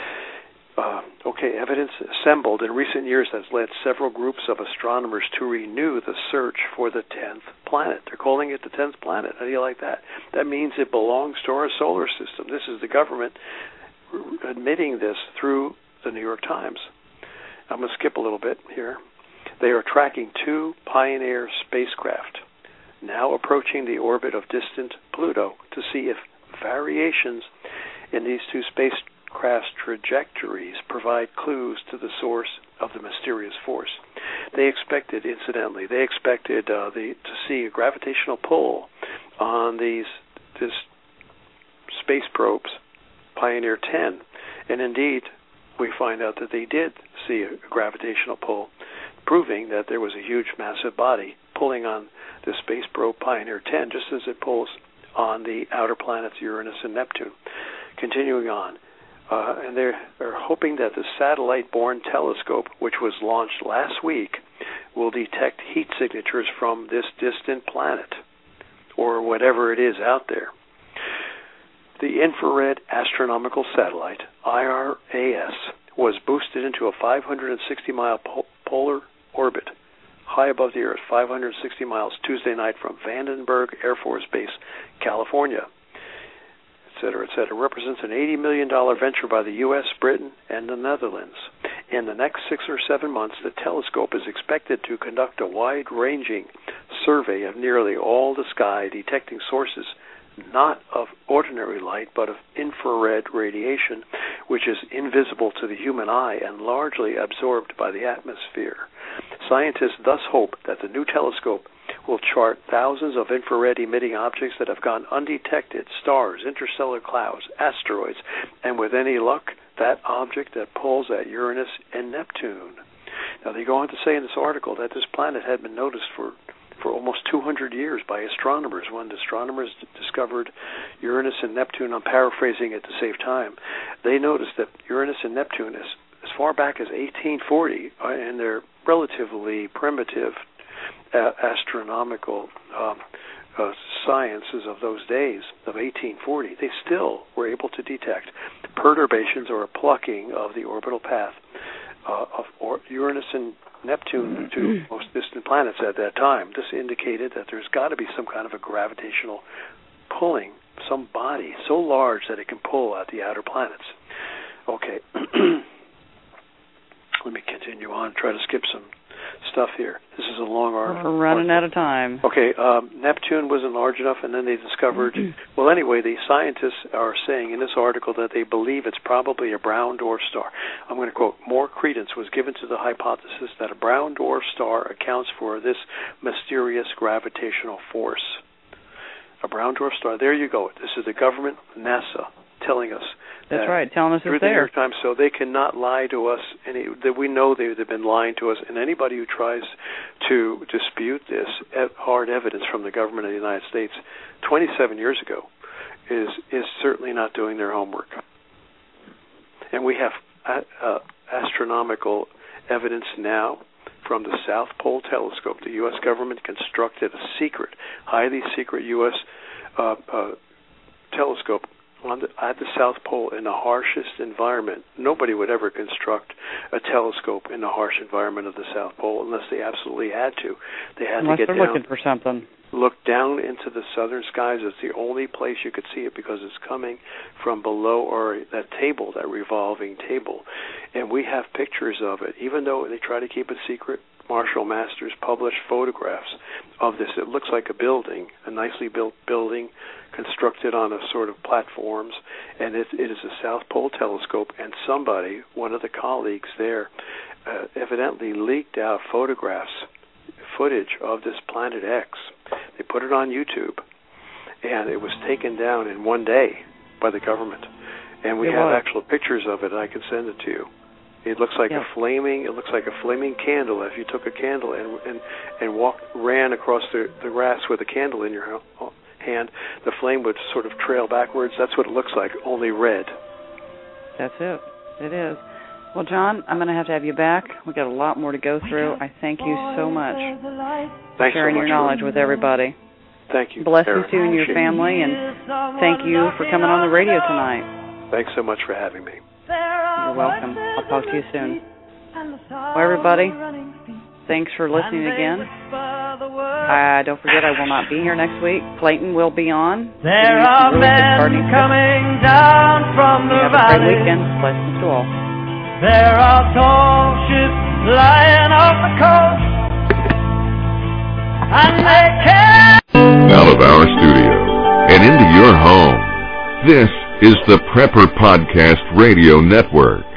Evidence assembled in recent years has led several groups of astronomers to renew the search for the 10th planet. They're calling it the 10th planet. How do you like that? That means it belongs to our solar system. This is the government admitting this through the New York Times. I'm going to skip a little bit here. They are tracking 2 Pioneer spacecraft, now approaching the orbit of distant Pluto, to see if variations in these 2 spacecraft trajectories provide clues to the source of the mysterious force. They expected to see a gravitational pull on this space probes, Pioneer 10, and indeed we find out that they did see a gravitational pull, proving that there was a huge, massive body pulling on the space probe Pioneer 10, just as it pulls on the outer planets Uranus and Neptune. Continuing on, and they're hoping that the satellite-borne telescope, which was launched last week, will detect heat signatures from this distant planet, or whatever it is out there. The Infrared Astronomical Satellite, IRAS, was boosted into a 560-mile polar orbit high above the Earth, 560 miles, Tuesday night from Vandenberg Air Force Base, California, etc., represents an $80 million venture by the U.S., Britain, and the Netherlands. In the next 6 or 7 months, the telescope is expected to conduct a wide-ranging survey of nearly all the sky, detecting sources not of ordinary light, but of infrared radiation, which is invisible to the human eye and largely absorbed by the atmosphere. Scientists thus hope that the new telescope will chart thousands of infrared-emitting objects that have gone undetected, stars, interstellar clouds, asteroids, and with any luck, that object that pulls at Uranus and Neptune. Now, they go on to say in this article that this planet had been noticed for almost 200 years by astronomers. When the astronomers discovered Uranus and Neptune, I'm paraphrasing it to save time, they noticed that Uranus and Neptune, as far back as 1840, in their relatively primitive astronomical sciences of those days, of 1840, they still were able to detect perturbations or a plucking of the orbital path of Uranus and Neptune to most distant planets at that time. This indicated that there's got to be some kind of a gravitational pulling, some body so large that it can pull at the outer planets. Okay. Let me continue on, try to skip some stuff here. This is a long article. We're running out of time. Okay, Neptune wasn't large enough, and then they discovered... Well, anyway, the scientists are saying in this article that they believe it's probably a brown dwarf star. I'm going to quote, "More credence was given to the hypothesis that a brown dwarf star accounts for this mysterious gravitational force." A brown dwarf star. There you go. This is the government, NASA, telling us. That's right, telling us through it's the there. New York Times, so they cannot lie to us. That we know they've been lying to us, and anybody who tries to dispute this hard evidence from the government of the United States 27 years ago is certainly not doing their homework. And we have astronomical evidence now from the South Pole Telescope. The U.S. government constructed a secret, highly secret U.S. Telescope at the South Pole in the harshest environment. Nobody would ever construct a telescope in the harsh environment of the South Pole unless they absolutely had to. They had unless to get they're down, looking for something. Look down into the southern skies. It's the only place you could see it because it's coming from below, or that table, that revolving table. And we have pictures of it. Even though they try to keep it secret, Marshall Masters published photographs of this. It looks like a building, a nicely built building constructed on a sort of platforms, and it is a South Pole telescope, and somebody, one of the colleagues there, evidently leaked out footage of this Planet X. They put it on YouTube, and it was taken down in one day by the government. And we have actual pictures of it. I can send it to you. It looks like a flaming candle. If you took a candle and ran across the grass with a candle in your hand, the flame would sort of trail backwards. That's what it looks like, only red. That's it. It is. Well, John, I'm going to have you back. We've got a lot more to go through. I thank you so much for sharing your knowledge with everybody. Thank you. Blessings to you and your family, and thank you for coming on the radio tonight. Thanks so much for having me. You're welcome. I'll talk to you soon. Well, everybody, thanks for listening again. Don't forget, I will not be here next week. Clayton will be on. There are men coming down from the valley. Have a great weekend. Blessings to all. There are tall ships lying off the coast, and they can't. Out of our studio and into your home, this is the Prepper Podcast Radio Network.